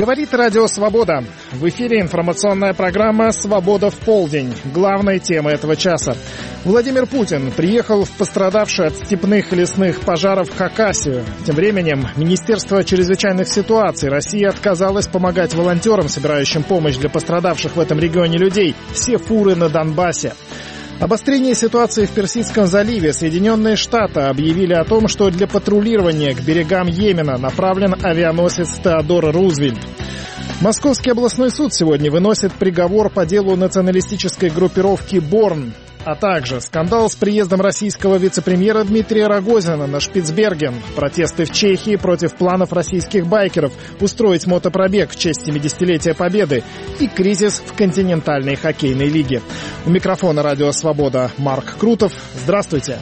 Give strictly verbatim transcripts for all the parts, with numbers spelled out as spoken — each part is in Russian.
Говорит Радио Свобода. В эфире информационная программа «Свобода в полдень». Главная тема этого часа. Владимир Путин приехал в пострадавшую от степных и лесных пожаров Хакасию. Тем временем Министерство чрезвычайных ситуаций России отказалось помогать волонтерам, собирающим помощь для пострадавших в этом регионе людей. Все фуры на Донбассе. Обострение ситуации в Персидском заливе. Соединенные Штаты объявили о том, что для патрулирования к берегам Йемена направлен авианосец Теодор Рузвельт. Московский областной суд сегодня выносит приговор по делу националистической группировки «Борн». А также скандал с приездом российского вице-премьера Дмитрия Рогозина на Шпицберген, протесты в Чехии против планов российских байкеров устроить мотопробег в честь семидесятилетия Победы и кризис в континентальной хоккейной лиге. У микрофона «Радио Свобода» Марк Крутов. Здравствуйте.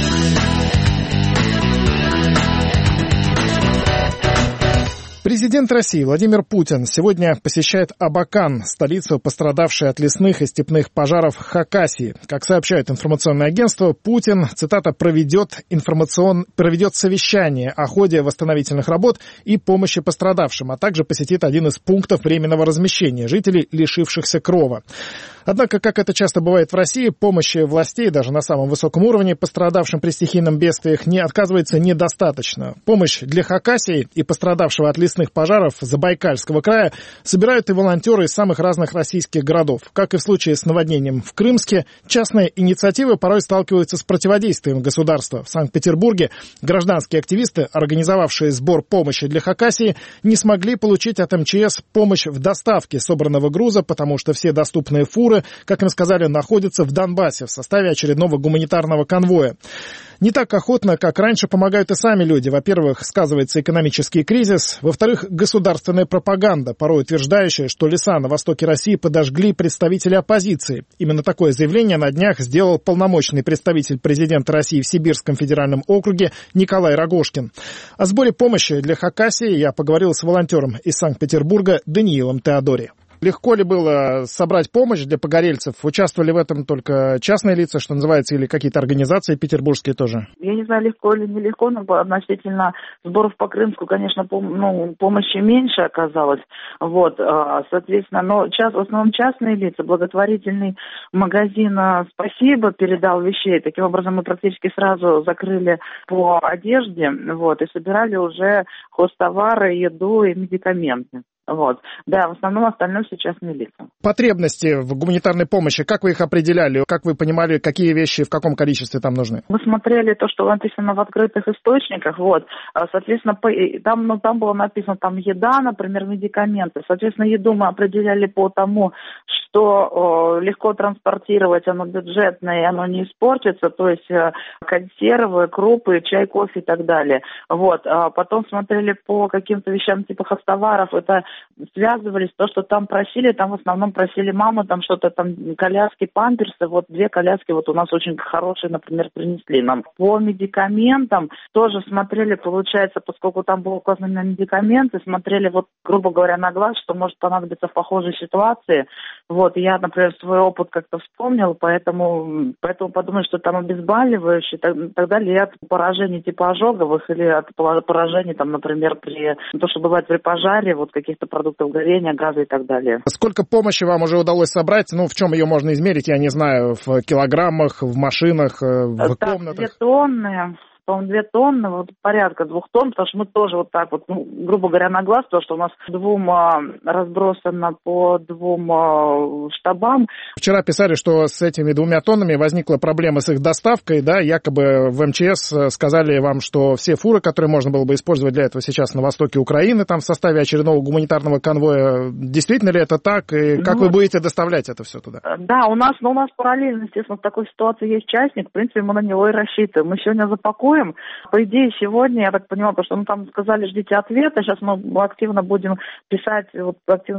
Президент России Владимир Путин сегодня посещает Абакан, столицу, пострадавшей от лесных и степных пожаров Хакасии. Как сообщает информационное агентство, Путин, цитата, проведет, информацион... проведет совещание о ходе восстановительных работ и помощи пострадавшим, а также посетит один из пунктов временного размещения жителей, лишившихся крова. Однако, как это часто бывает в России, помощи властей даже на самом высоком уровне пострадавшим при стихийном бедствиях не оказывается недостаточно. Помощь для Хакасии и пострадавшего от лесных пожаров Забайкальского края собирают и волонтеры из самых разных российских городов. Как и в случае с наводнением в Крымске, частные инициативы порой сталкиваются с противодействием государства. В Санкт-Петербурге гражданские активисты, организовавшие сбор помощи для Хакасии, не смогли получить от эм че эс помощь в доставке собранного груза, потому что все доступные фуры, как им сказали, находятся в Донбассе в составе очередного гуманитарного конвоя. Не так охотно, как раньше, помогают и сами люди. Во-первых, сказывается экономический кризис. Во-вторых, государственная пропаганда, порой утверждающая, что леса на востоке России подожгли представители оппозиции. Именно такое заявление на днях сделал полномочный представитель президента России в Сибирском федеральном округе Николай Рогожкин. О сборе помощи для Хакасии я поговорил с волонтером из Санкт-Петербурга Даниилом Теодори. Легко ли было собрать помощь для погорельцев? Участвовали в этом только частные лица, что называется, или какие-то организации петербургские тоже? Я не знаю, легко или нелегко, но относительно сборов по Крымску, конечно, пом- ну, помощи меньше оказалось. Вот, соответственно, но час, в основном частные лица, благотворительный магазин «Спасибо» передал вещей. Таким образом, мы практически сразу закрыли по одежде, вот, и собирали уже хозтовары, еду и медикаменты. Вот. Да, в основном остальное все частные лица. Потребности в гуманитарной помощи, как вы их определяли? Как вы понимали, какие вещи в каком количестве там нужны? Мы смотрели то, что написано в открытых источниках, вот. Соответственно, там, ну, там было написано там еда, например, медикаменты. Соответственно, еду мы определяли по тому, что э, легко транспортировать, оно бюджетное, оно не испортится, то есть э, консервы, крупы, чай, кофе и так далее. Вот. А потом смотрели по каким-то вещам типа хозтоваров, это связывались, то, что там просили, там в основном просили мамы, там что-то там, коляски, памперсы, вот две коляски вот у нас очень хорошие, например, принесли нам. По медикаментам тоже смотрели, получается, поскольку там было указано на медикаменты, смотрели вот, грубо говоря, на глаз, что может понадобиться в похожей ситуации. Вот, я, например, свой опыт как-то вспомнил, поэтому, поэтому подумаю, что там обезболивающие, тогда ли от поражений типа ожоговых или от поражений, там, например, при, то, что бывает при пожаре, вот каких-то продуктов горения, газа и так далее. Сколько помощи вам уже удалось собрать? Ну, в чем ее можно измерить, я не знаю, в килограммах, в машинах, в так, комнатах? Две тонны. По-моему, две тонны, вот порядка двух тонн, потому что мы тоже вот так вот, ну, грубо говоря, на глаз, потому что у нас двум а, разбросано по двум а, штабам. Вчера писали, что с этими двумя тоннами возникла проблема с их доставкой, да, якобы в эм че эс сказали вам, что все фуры, которые можно было бы использовать для этого сейчас на востоке Украины, там в составе очередного гуманитарного конвоя, действительно ли это так, и как ну, вы будете доставлять это все туда? Да, у нас, ну, у нас параллельно, естественно, в такой ситуации есть частник, в принципе, мы на него и рассчитываем. Мы сегодня запакуем. По идее, сегодня, я так понимаю, потому что ну, там сказали, ждите ответа, сейчас мы активно будем писать, вот, активно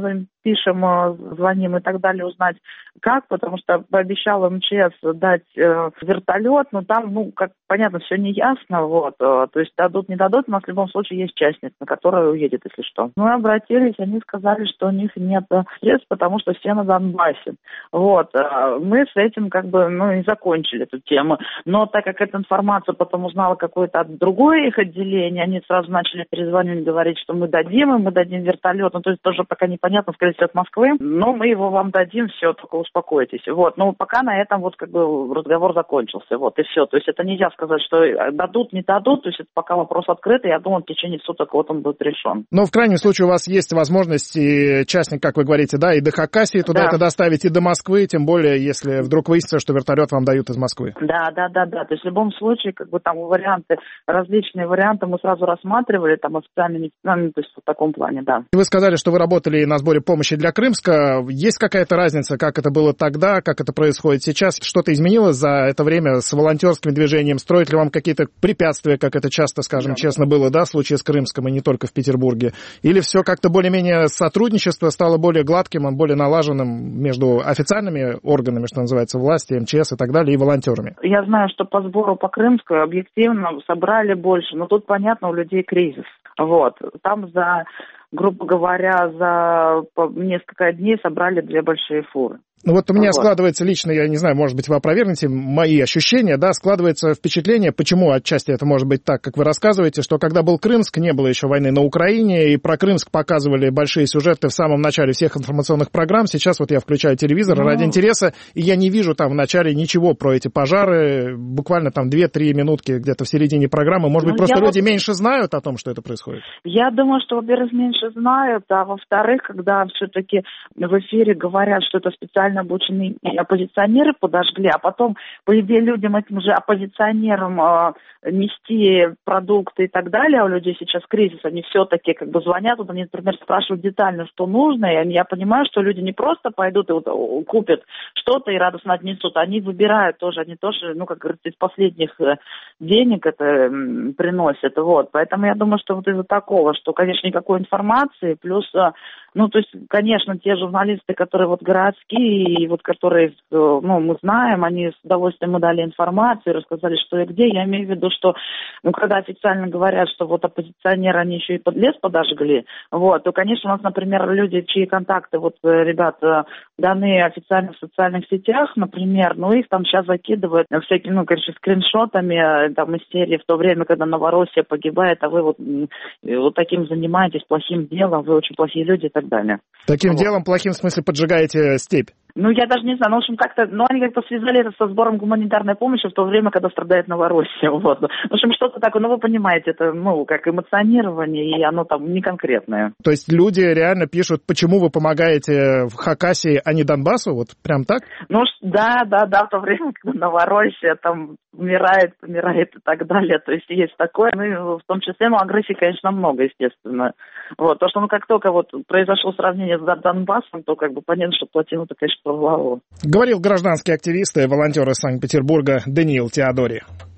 пишем, звоним и так далее, узнать как, потому что пообещал МЧС дать э, вертолет, но там, ну, как понятно, все не ясно, вот, э, то есть дадут, не дадут, у нас в любом случае есть частница, на которая уедет, если что. Мы обратились, они сказали, что у них нет средств, потому что все на Донбассе, вот, э, мы с этим как бы, ну, и закончили эту тему, но так как эту информацию потом узнала какое-то от другое их отделение, они сразу начали перезвонить, говорить, что мы дадим, и мы дадим вертолет, ну, то есть тоже пока непонятно, скорее всего, от Москвы, но мы его вам дадим, все, только успокойтесь. Вот. Но пока на этом вот как бы разговор закончился. Вот и все. То есть это нельзя сказать, что дадут, не дадут. То есть это пока вопрос открытый. Я думаю, в течение суток вот он будет решен. Но в крайнем случае у вас есть возможность и частник, как вы говорите, да, и до Хакасии туда да. это доставить, и до Москвы, тем более, если вдруг выяснится, что вертолет вам дают из Москвы. Да, да, да, да. То есть в любом случае, как бы там варианты, различные варианты мы сразу рассматривали, там официально, неофициально, то есть в таком плане, да. Вы сказали, что вы работали на сборе помощи для Крымска. Есть какая-то разница, как это было тогда, как это происходит сейчас? Что-то изменилось за это время с волонтерским движением? Строят ли вам какие-то препятствия, как это часто, скажем, да. честно было, да, в случае с Крымском и не только в Петербурге? Или все как-то более-менее сотрудничество стало более гладким, более налаженным между официальными органами, что называется, власти, МЧС и так далее, и волонтерами? Я знаю, что по сбору по Крымску объективно собрали больше, но тут, понятно, у людей кризис. Вот. Там за, грубо говоря, за несколько дней собрали две большие фуры. Ну вот у меня вот. складывается лично, я не знаю, может быть, вы опровергнете мои ощущения, да, складывается впечатление, почему отчасти это может быть так, как вы рассказываете, что когда был Крымск, не было еще войны на Украине, и про Крымск показывали большие сюжеты в самом начале всех информационных программ. Сейчас вот я включаю телевизор ну... ради интереса, и я не вижу там в начале ничего про эти пожары, буквально там две-три минутки где-то в середине программы. Может быть, ну, просто люди вот... меньше знают о том, что это происходит? Я думаю, что, во-первых, меньше знают, а во-вторых, когда все-таки в эфире говорят, что это специально обученные оппозиционеры подожгли, а потом, по идее, людям, этим же оппозиционерам э, нести продукты и так далее, а у людей сейчас кризис, они все-таки как бы звонят, вот они, например, спрашивают детально, что нужно, и я понимаю, что люди не просто пойдут и вот купят что-то и радостно отнесут, они выбирают тоже, они тоже, ну, как говорится, из последних денег это м, приносят, вот, поэтому я думаю, что вот из-за такого, что, конечно, никакой информации, плюс, ну, то есть, конечно, те журналисты, которые вот городские, и вот которые, ну, мы знаем, они с удовольствием мы дали информацию, рассказали, что и где. Я имею в виду, что, ну, когда официально говорят, что вот оппозиционеры, они еще и под лес подожгли, вот, то, конечно, у нас, например, люди, чьи контакты, вот, ребят, даны официально в социальных сетях, например, ну, их там сейчас закидывают всякими, ну, конечно, скриншотами, там, из серии в то время, когда Новороссия погибает, а вы вот, вот таким занимаетесь, плохим делом, вы очень плохие люди и так далее. Таким вот. делом плохим, в смысле, поджигаете степь? Ну, я даже не знаю, ну, в общем, как-то, ну, они как-то связали это со сбором гуманитарной помощи в то время, когда страдает Новороссия, вот. В общем, что-то такое, ну, вы понимаете, это, ну, как эмоционирование, и оно там не конкретное. То есть люди реально пишут, почему вы помогаете в Хакасии, а не Донбассу, вот прям так? Ну, да, да, да, в то время, когда Новороссия там умирает, помирает и так далее, то есть есть такое, ну, и в том числе, ну, агрессии, конечно, много, естественно. Вот, то, что, ну, как только вот произошло сравнение с Донбассом, то, как бы, понятно, что плотину-то, конечно, порвало. Говорил гражданский активист и волонтер из Санкт-Петербурга Даниил Теодори.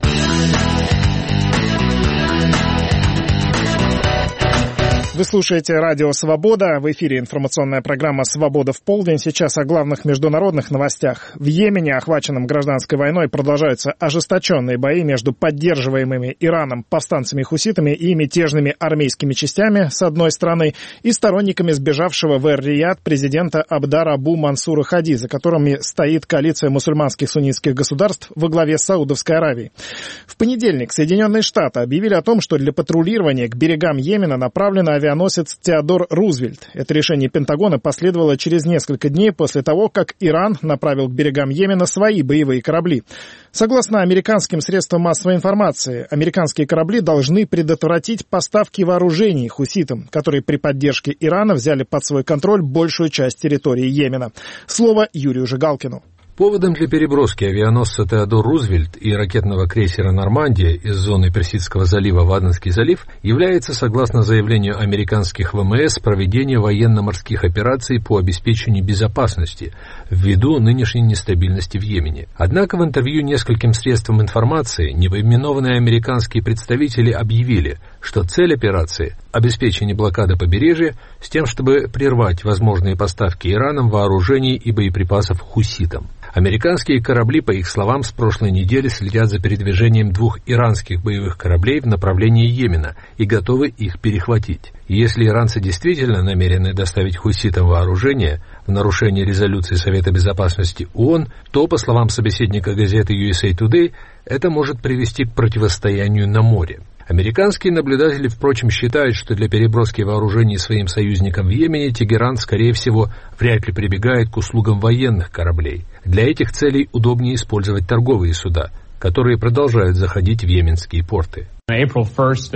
Вы слушаете радио «Свобода». В эфире информационная программа «Свобода в полдень». Сейчас о главных международных новостях. В Йемене, охваченном гражданской войной, продолжаются ожесточенные бои между поддерживаемыми Ираном повстанцами-хуситами и мятежными армейскими частями, с одной стороны, и сторонниками сбежавшего в Эр-Рияд президента Абдара Абу Мансура Хади, за которыми стоит коалиция мусульманских суннитских государств во главе с Саудовской Аравией. В понедельник Соединенные Штаты объявили о том, что для патрулирования к берегам Йемена направлено авиа авианосец Теодор Рузвельт. Это решение Пентагона последовало через несколько дней после того, как Иран направил к берегам Йемена свои боевые корабли. Согласно американским средствам массовой информации, американские корабли должны предотвратить поставки вооружений хуситам, которые при поддержке Ирана взяли под свой контроль большую часть территории Йемена. Слово Юрию Жигалкину. Поводом для переброски авианосца Теодор Рузвельт и ракетного крейсера «Нормандия» из зоны Персидского залива в Аденский залив является, согласно заявлению американских ВМС, проведение военно-морских операций по обеспечению безопасности ввиду нынешней нестабильности в Йемене. Однако в интервью нескольким средствам информации непоименованные американские представители объявили, что цель операции – обеспечение блокады побережья с тем, чтобы прервать возможные поставки Ираном вооружений и боеприпасов хуситам. Американские корабли, по их словам, с прошлой недели следят за передвижением двух иранских боевых кораблей в направлении Йемена и готовы их перехватить. Если иранцы действительно намерены доставить хуситам вооружение в нарушение резолюции Совета Безопасности ООН, то, по словам собеседника газеты ю эс эй Today, это может привести к противостоянию на море. Американские наблюдатели, впрочем, считают, что для переброски вооружений своим союзникам в Йемене Тегеран, скорее всего, вряд ли прибегает к услугам военных кораблей. Для этих целей удобнее использовать торговые суда, которые продолжают заходить в йеменские порты. первого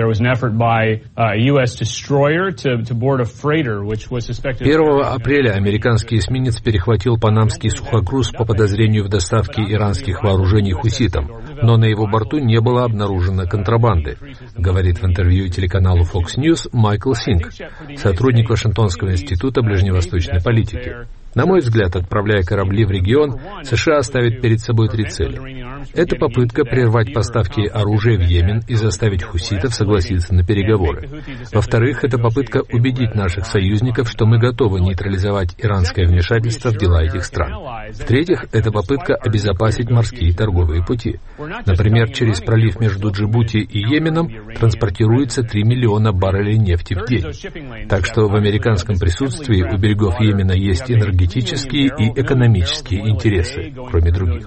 апреля американский эсминец перехватил панамский сухогруз по подозрению в доставке иранских вооружений хуситам, но на его борту не было обнаружено контрабанды, говорит в интервью телеканалу Fox News Майкл Синг, сотрудник Вашингтонского института ближневосточной политики. На мой взгляд, отправляя корабли в регион, США ставит перед собой три цели. Это попытка прервать поставки оружия в Йемен и заставить хуситов согласиться на переговоры. Во-вторых, это попытка убедить наших союзников, что мы готовы нейтрализовать иранское вмешательство в дела этих стран. В-третьих, это попытка обезопасить морские торговые пути. Например, через пролив между Джибути и Йеменом транспортируется три миллиона баррелей нефти в день. Так что в американском присутствии у берегов Йемена есть энергетические и экономические интересы, кроме других.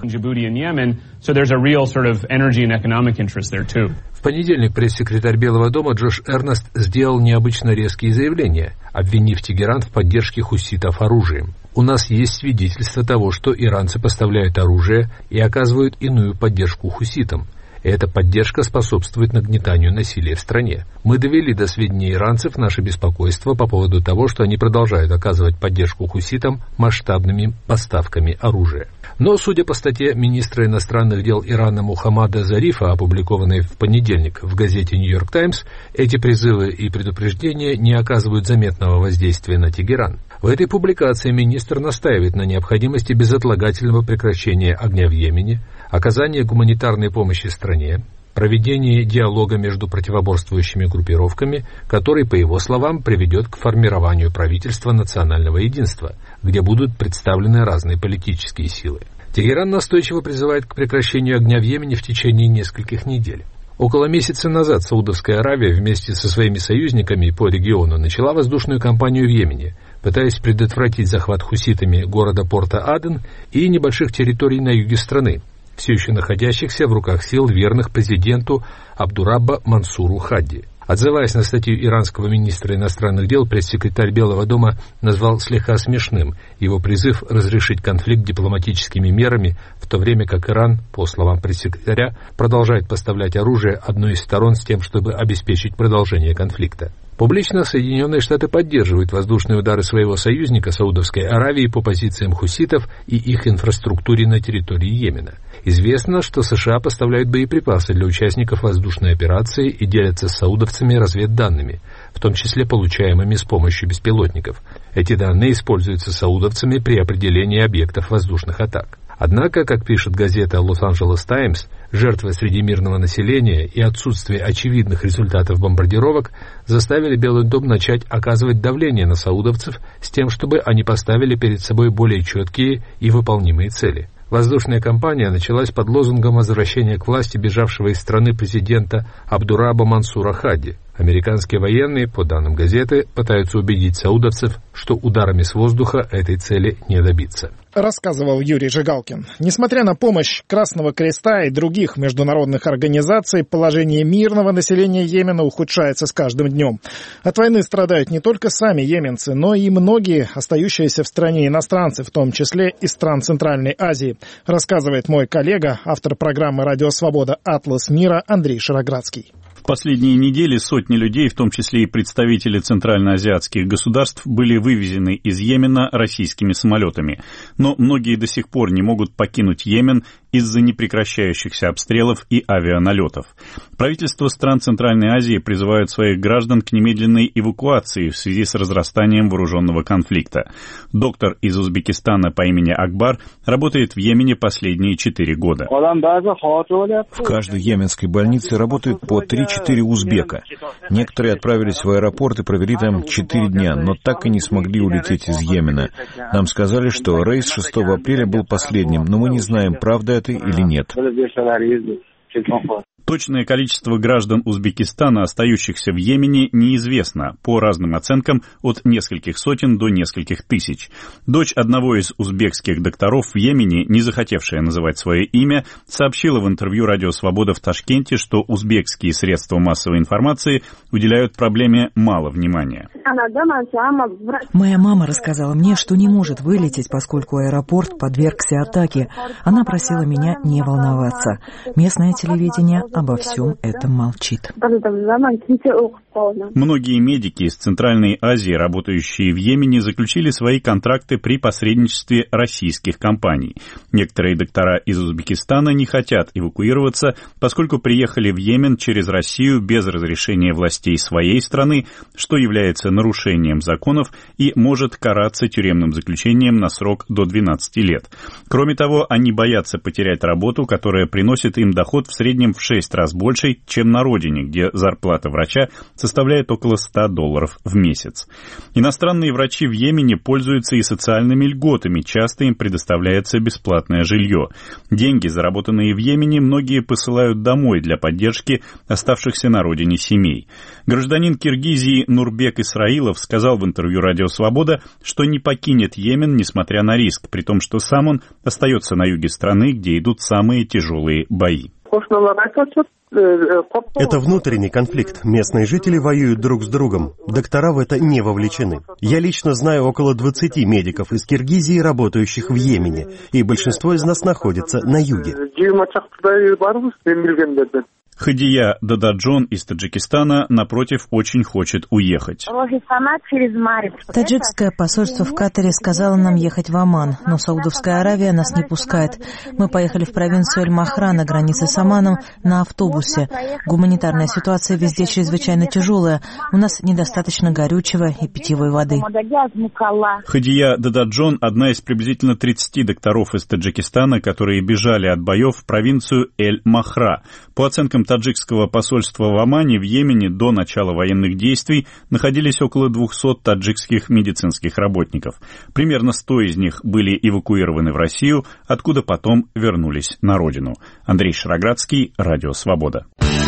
В понедельник пресс-секретарь Белого дома Джош Эрнест сделал необычно резкие заявления, обвинив Тегеран в поддержке хуситов оружием. У нас есть свидетельство того, что иранцы поставляют оружие и оказывают иную поддержку хуситам. И эта поддержка способствует нагнетанию насилия в стране. Мы довели до сведения иранцев наше беспокойство по поводу того, что они продолжают оказывать поддержку хуситам масштабными поставками оружия. Но, судя по статье министра иностранных дел Ирана Мухаммада Зарифа, опубликованной в понедельник в газете «Нью-Йорк Таймс», эти призывы и предупреждения не оказывают заметного воздействия на Тегеран. В этой публикации министр настаивает на необходимости безотлагательного прекращения огня в Йемене, оказания гуманитарной помощи стране, проведения диалога между противоборствующими группировками, который, по его словам, приведет к формированию правительства национального единства, где будут представлены разные политические силы. Тегеран настойчиво призывает к прекращению огня в Йемене в течение нескольких недель. Около месяца назад Саудовская Аравия вместе со своими союзниками по региону начала воздушную кампанию в Йемене, пытаясь предотвратить захват хуситами города Порта-Аден и небольших территорий на юге страны, все еще находящихся в руках сил, верных президенту Абдурабба Мансуру Хадди. Отзываясь на статью иранского министра иностранных дел, пресс-секретарь Белого дома назвал слегка смешным его призыв разрешить конфликт дипломатическими мерами, в то время как Иран, по словам пресс-секретаря, продолжает поставлять оружие одной из сторон с тем, чтобы обеспечить продолжение конфликта. Публично Соединенные Штаты поддерживают воздушные удары своего союзника Саудовской Аравии по позициям хуситов и их инфраструктуре на территории Йемена. Известно, что США поставляют боеприпасы для участников воздушной операции и делятся с саудовцами разведданными, в том числе получаемыми с помощью беспилотников. Эти данные используются саудовцами при определении объектов воздушных атак. Однако, как пишет газета «Лос-Анджелес Таймс», жертвы среди мирного населения и отсутствие очевидных результатов бомбардировок заставили Белый дом начать оказывать давление на саудовцев с тем, чтобы они поставили перед собой более четкие и выполнимые цели. Воздушная кампания началась под лозунгом возвращения к власти бежавшего из страны президента Абдураба Мансура Хадди. Американские военные, по данным газеты, пытаются убедить саудовцев, что ударами с воздуха этой цели не добиться. Рассказывал Юрий Жигалкин. Несмотря на помощь Красного Креста и других международных организаций, положение мирного населения Йемена ухудшается с каждым днем. От войны страдают не только сами йеменцы, но и многие остающиеся в стране иностранцы, в том числе из стран Центральной Азии, рассказывает мой коллега, автор программы «Радио Свобода. Атлас мира» Андрей Шароградский. В последние недели сотни людей, в том числе и представители центральноазиатских государств, были вывезены из Йемена российскими самолетами. Но многие до сих пор не могут покинуть Йемен из-за непрекращающихся обстрелов и авианалетов. Правительства стран Центральной Азии призывают своих граждан к немедленной эвакуации в связи с разрастанием вооруженного конфликта. Доктор из Узбекистана по имени Акбар работает в Йемене последние четыре года. В каждой йеменской больнице работают по три-четыре узбека. Некоторые отправились в аэропорт и провели там четыре дня, но так и не смогли улететь из Йемена. Нам сказали, что рейс шестого апреля был последним, но мы не знаем, правда это или нет. Точное количество граждан Узбекистана, остающихся в Йемене, неизвестно, по разным оценкам от нескольких сотен до нескольких тысяч. Дочь одного из узбекских докторов в Йемене, не захотевшая называть свое имя, сообщила в интервью «Радио Свобода» в Ташкенте, что узбекские средства массовой информации уделяют проблеме мало внимания. Моя мама рассказала мне, что не может вылететь, поскольку аэропорт подвергся атаке. Она просила меня не волноваться. Местное телевидение обо всем этом молчит. Многие медики из Центральной Азии, работающие в Йемене, заключили свои контракты при посредничестве российских компаний. Некоторые доктора из Узбекистана не хотят эвакуироваться, поскольку приехали в Йемен через Россию без разрешения властей своей страны, что является нарушением законов и может караться тюремным заключением на срок до двенадцати лет. Кроме того, они боятся потерять работу, которая приносит им доход в среднем в шесть раз больше, чем на родине, где зарплата врача составляет около ста долларов в месяц. Иностранные врачи в Йемене пользуются и социальными льготами, часто им предоставляется бесплатное жилье. Деньги, заработанные в Йемене, многие посылают домой для поддержки оставшихся на родине семей. Гражданин Киргизии Нурбек Исраилов сказал в интервью «Радио Свобода», что не покинет Йемен, несмотря на риск, при том, что сам он остается на юге страны, где идут самые тяжелые бои. Это внутренний конфликт. Местные жители воюют друг с другом. Доктора в это не вовлечены. Я лично знаю около двадцати медиков из Киргизии, работающих в Йемене, и большинство из нас находится на юге. Хадия Дададжон из Таджикистана, напротив, очень хочет уехать. Таджикское посольство в Катаре сказало нам ехать в Оман, но Саудовская Аравия нас не пускает. Мы поехали в провинцию Эль-Махра на границе с Оманом на автобусе. Гуманитарная ситуация везде чрезвычайно тяжелая. У нас недостаточно горючего и питьевой воды. Хадия Дададжон – одна из приблизительно тридцати докторов из Таджикистана, которые бежали от боев в провинцию Эль-Махра. По оценкам таджикского посольства в Омане, в Йемене до начала военных действий находились около двухсот таджикских медицинских работников. Примерно сто из них были эвакуированы в Россию, откуда потом вернулись на родину. Андрей Шароградский, Радио Свобода.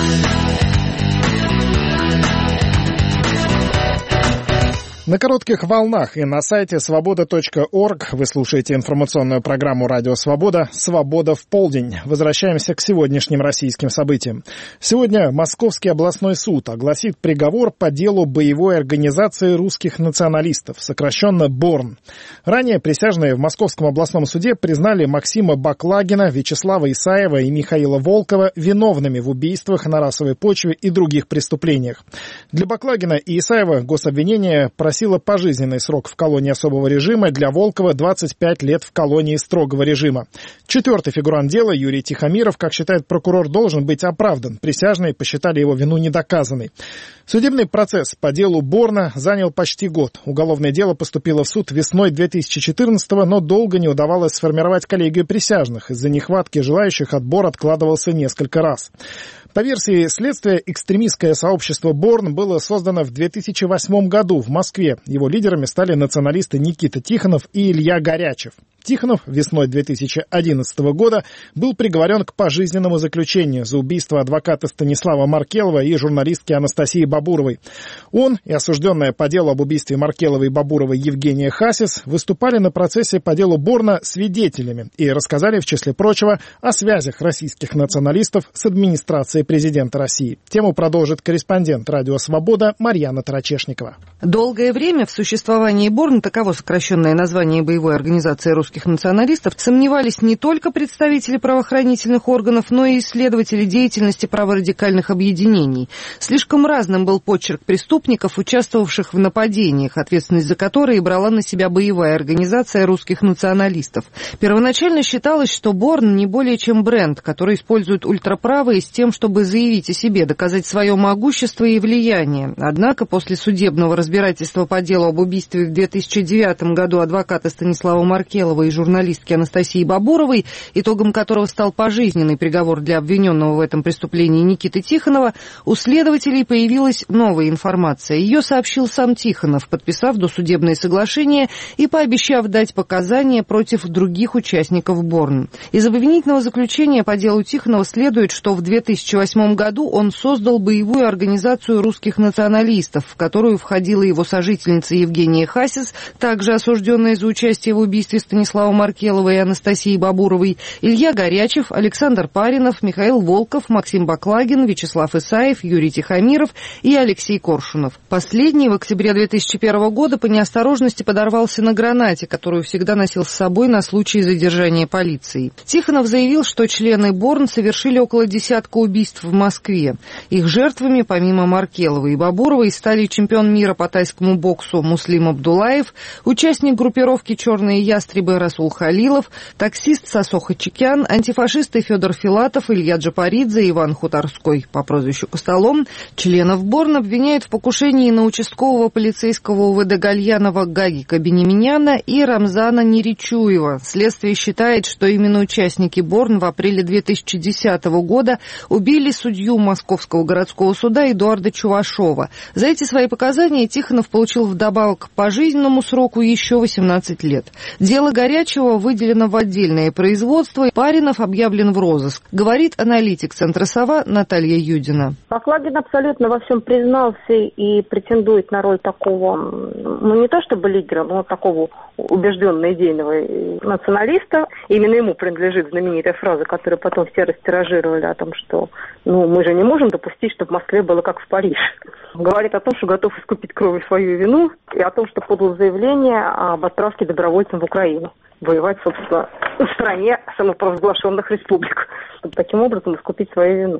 На коротких волнах и на сайте свобода точка орг вы слушаете информационную программу «Радио Свобода» «Свобода в полдень». Возвращаемся к сегодняшним российским событиям. Сегодня Московский областной суд огласит приговор по делу боевой организации русских националистов, сокращенно БОРН. Ранее присяжные в Московском областном суде признали Максима Баклагина, Вячеслава Исаева и Михаила Волкова виновными в убийствах на расовой почве и других преступлениях. Для Баклагина и Исаева гособвинение просило пожизненный срок в колонии особого режима, для Волкова двадцать пять лет в колонии строгого режима. Четвертый фигурант дела, Юрий Тихомиров, как считает прокурор, должен быть оправдан. Присяжные посчитали его вину недоказанной. Судебный процесс по делу БОРНа занял почти год. Уголовное дело поступило в суд весной две тысячи четырнадцатого, но долго не удавалось сформировать коллегию присяжных. Из-за нехватки желающих отбор откладывался несколько раз. По версии следствия, экстремистское сообщество БОРН было создано в две тысячи восьмом году в Москве. Его лидерами стали националисты Никита Тихонов и Илья Горячев. Тихонов весной две тысячи одиннадцатого года был приговорен к пожизненному заключению за убийство адвоката Станислава Маркелова и журналистки Анастасии Бабуровой. Он и осужденная по делу об убийстве Маркеловой и Бабуровой Евгения Хасис выступали на процессе по делу БОРНа свидетелями и рассказали, в числе прочего, о связях российских националистов с администрацией президента России. Тему продолжит корреспондент «Радио Свобода» Марьяна Тарачешникова. Долгое время в существовании БОРН, таково сокращенное название боевой организации русских националистов, сомневались не только представители правоохранительных органов, но и исследователи деятельности праворадикальных объединений. Слишком разным был почерк преступников, участвовавших в нападениях, ответственность за которые брала на себя боевая организация русских националистов. Первоначально считалось, что БОРН не более чем бренд, который используют ультраправые с тем, чтобы заявить о себе, доказать свое могущество и влияние. Однако после судебного разбирательства по делу об убийстве в две тысячи девятом году адвоката Станислава Маркелова и журналистки Анастасии Бабуровой, итогом которого стал пожизненный приговор для обвиненного в этом преступлении Никиты Тихонова, у следователей появилась новая информация. Ее сообщил сам Тихонов, подписав досудебное соглашение и пообещав дать показания против других участников БОРН. Из обвинительного заключения по делу Тихонова следует, что в две тысячи восьмом году он создал боевую организацию русских националистов, в которую входила его сожительница Евгения Хасис, также осужденная за участие в убийстве Станислава Маркелова и Анастасии Бабуровой, Илья Горячев, Александр Паринов, Михаил Волков, Максим Баклагин, Вячеслав Исаев, Юрий Тихомиров и Алексей Коршунов. Последний в октябре две тысячи первого года по неосторожности подорвался на гранате, которую всегда носил с собой на случай задержания полицией. Тихонов заявил, что члены БОРН совершили около десятка убийств в Москве. Их жертвами, помимо Маркеловой и Бабуровой, стали чемпион мира по тайскому боксу Муслим Абдулаев, участник группировки «Черные ястребы» Расул Халилов, таксист Сосо Хачикян, антифашисты Федор Филатов, Илья Джапаридзе и Иван Хуторской по прозвищу Костолом. Членов БОРН обвиняют в покушении на участкового полицейского УВД Гальянова Гагика Бенеминяна и Рамзана Неричуева. Следствие считает, что именно участники БОРН в апреле две тысячи десятого года убили судью Московского городского суда Эдуарда Чувашова. За эти свои показания Тихонов получил вдобавок к пожизненному сроку еще восемнадцать лет. Дело Горячего выделено в отдельное производство, Паринов объявлен в розыск, говорит аналитик Центра «Сова» Наталья Юдина. Баклагин абсолютно во всем признался и претендует на роль такого, ну не то чтобы лидера, но такого убежденно идейного националиста. Именно ему принадлежит знаменитая фраза, которую потом все растиражировали, о том, что ну, мы же не можем допустить, чтобы в Москве было как в Париже. Говорит о том, что готов искупить кровью свою вину, и о том, что подал заявление об отправке добровольцев в Украину. Воевать, собственно, в стране самопровозглашенных республик, чтобы таким образом искупить свою вину.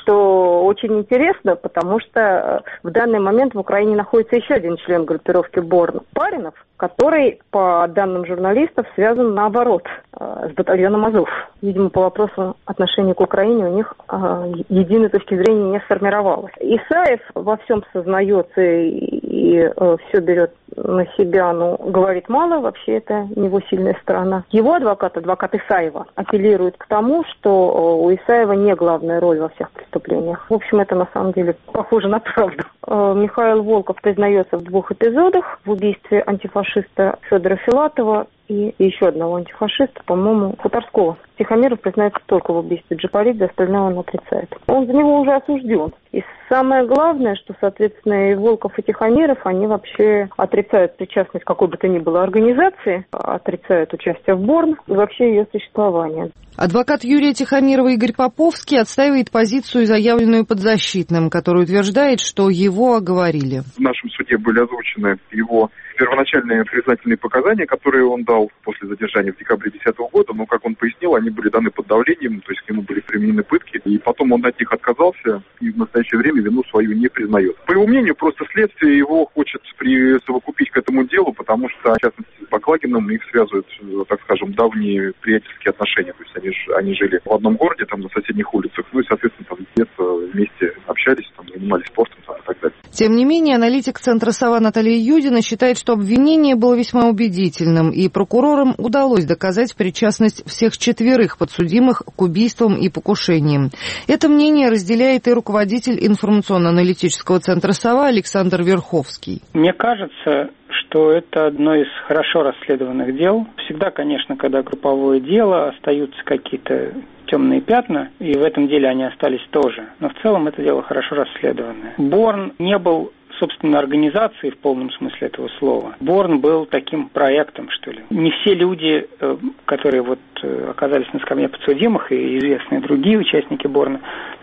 Что очень интересно, потому что в данный момент в Украине находится еще один член группировки БОРН, Паринов, который, по данным журналистов, связан наоборот с батальоном Азов. Видимо, по вопросу отношения к Украине у них единой точки зрения не сформировалось. Исаев во всем сознается и, и все берет на себя, но говорит мало, вообще это его сильная сторона. Его адвокат, адвокат Исаева, апеллирует к тому, что у Исаева не главная роль во всех преступлениях. В общем, это на самом деле похоже на правду. Михаил Волков признается в двух эпизодах: в убийстве антифашиста Федора Филатова и еще одного антифашиста, по-моему, Хуторского. Тихомиров признается только в убийстве Джапаридзе, остальное он отрицает. Он за него уже осужден. И самое главное, что, соответственно, и Волков, и Тихомиров, они вообще отрицают причастность какой бы то ни было организации, отрицают участие в БОРН и вообще ее существование. Адвокат Юрия Тихомирова Игорь Поповский отстаивает позицию, заявленную подзащитным, который утверждает, что его оговорили. В нашем суде были озвучены его первоначальные признательные показания, которые он дал после задержания в декабре две тысячи десятого года, но, как он пояснил, они были даны под давлением, то есть к нему были применены пытки, и потом он от них отказался и в настоящее время вину свою не признает. По его мнению, просто следствие его хочет присовокупить к этому делу, потому что, в частности, с Баклагиным их связывают, так скажем, давние приятельские отношения, то есть они, они жили в одном городе, там, на соседних улицах, ну и, соответственно, там, где-то вместе общались, там, занимались спортом, там, и так далее. Тем не менее, аналитик Центра «Сова» Наталья Юдина считает, что обвинение было весьма убедительным, и прокурорам удалось доказать причастность всех четверых подсудимых к убийствам и покушениям. Это мнение разделяет и руководитель информационно-аналитического Центра «Сова» Александр Верховский. Мне кажется, что это одно из хорошо расследованных дел. Всегда, конечно, когда групповое дело, остаются какие-то темные пятна, и в этом деле они остались тоже. Но в целом это дело хорошо расследованное. БОРН не был, собственно, организацией в полном смысле этого слова. БОРН был таким проектом, что ли. Не все люди, которые вот оказались на скамье подсудимых, и известные другие участники БОРНа,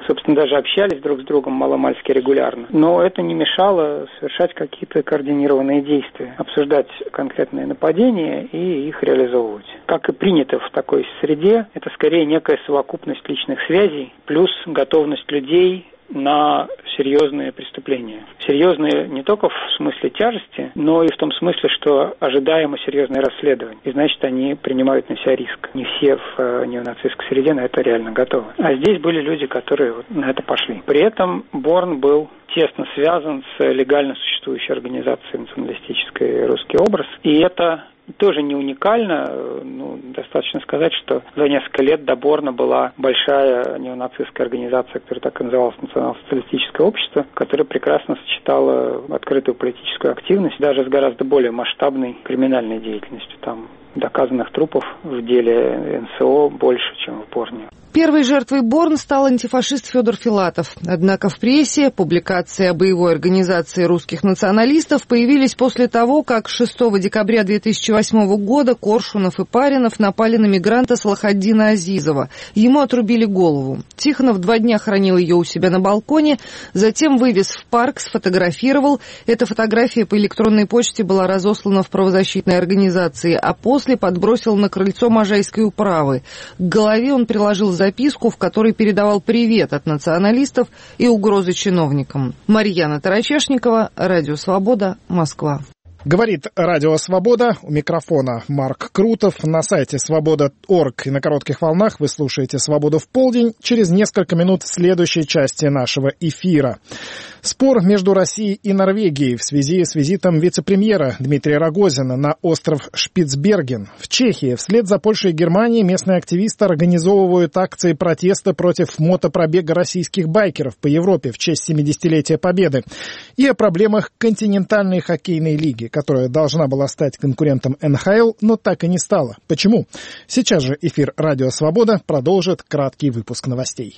собственно, даже общались друг с другом маломальски регулярно. Но это не мешало совершать какие-то координированные действия, обсуждать конкретные нападения и их реализовывать. Как и принято в такой среде, это скорее некая совокупность личных связей, плюс готовность людей на серьезные преступления. Серьезные не только в смысле тяжести, но и в том смысле, что ожидаемо серьезное расследование. И значит, они принимают на себя риск. Не все в неонацистской среде на это реально готовы. А здесь были люди, которые вот на это пошли. При этом Борн был тесно связан с легально существующей организацией националистической «Русский образ». И это тоже не уникально. Ну, достаточно сказать, что за несколько лет до Борна была большая неонацистская организация, которая так и называлась «Национал-социалистическое общество», которая прекрасно сочетала открытую политическую активность даже с гораздо более масштабной криминальной деятельностью. Там доказанных трупов в деле эн эс о больше, чем в Борне. Первой жертвой Борн стал антифашист Федор Филатов. Однако в прессе публикации о боевой организации русских националистов появились после того, как шестого декабря две тысячи восьмого года Коршунов и Паринов напали на мигранта Салахаддина Азизова. Ему отрубили голову. Тихонов два дня хранил ее у себя на балконе, затем вывез в парк, сфотографировал. Эта фотография по электронной почте была разослана в правозащитной организации, а после подбросил на крыльцо Можайской управы. К голове он приложил записку, в которой передавал привет от националистов и угрозы чиновникам. Марьяна Тарачешникова, Радио Свобода, Москва. Говорит Радио Свобода. У микрофона Марк Крутов. На сайте свобода точка орг и на коротких волнах вы слушаете «Свободу в полдень». Через несколько минут в следующей части нашего эфира. Спор между Россией и Норвегией в связи с визитом вице-премьера Дмитрия Рогозина на остров Шпицберген. В Чехии вслед за Польшей и Германией местные активисты организовывают акции протеста против мотопробега российских байкеров по Европе в честь семидесятилетия Победы и о проблемах континентальной хоккейной лиги, которая должна была стать конкурентом эн ха эл, но так и не стала. Почему? Сейчас же эфир «Радио Свобода» продолжит краткий выпуск новостей.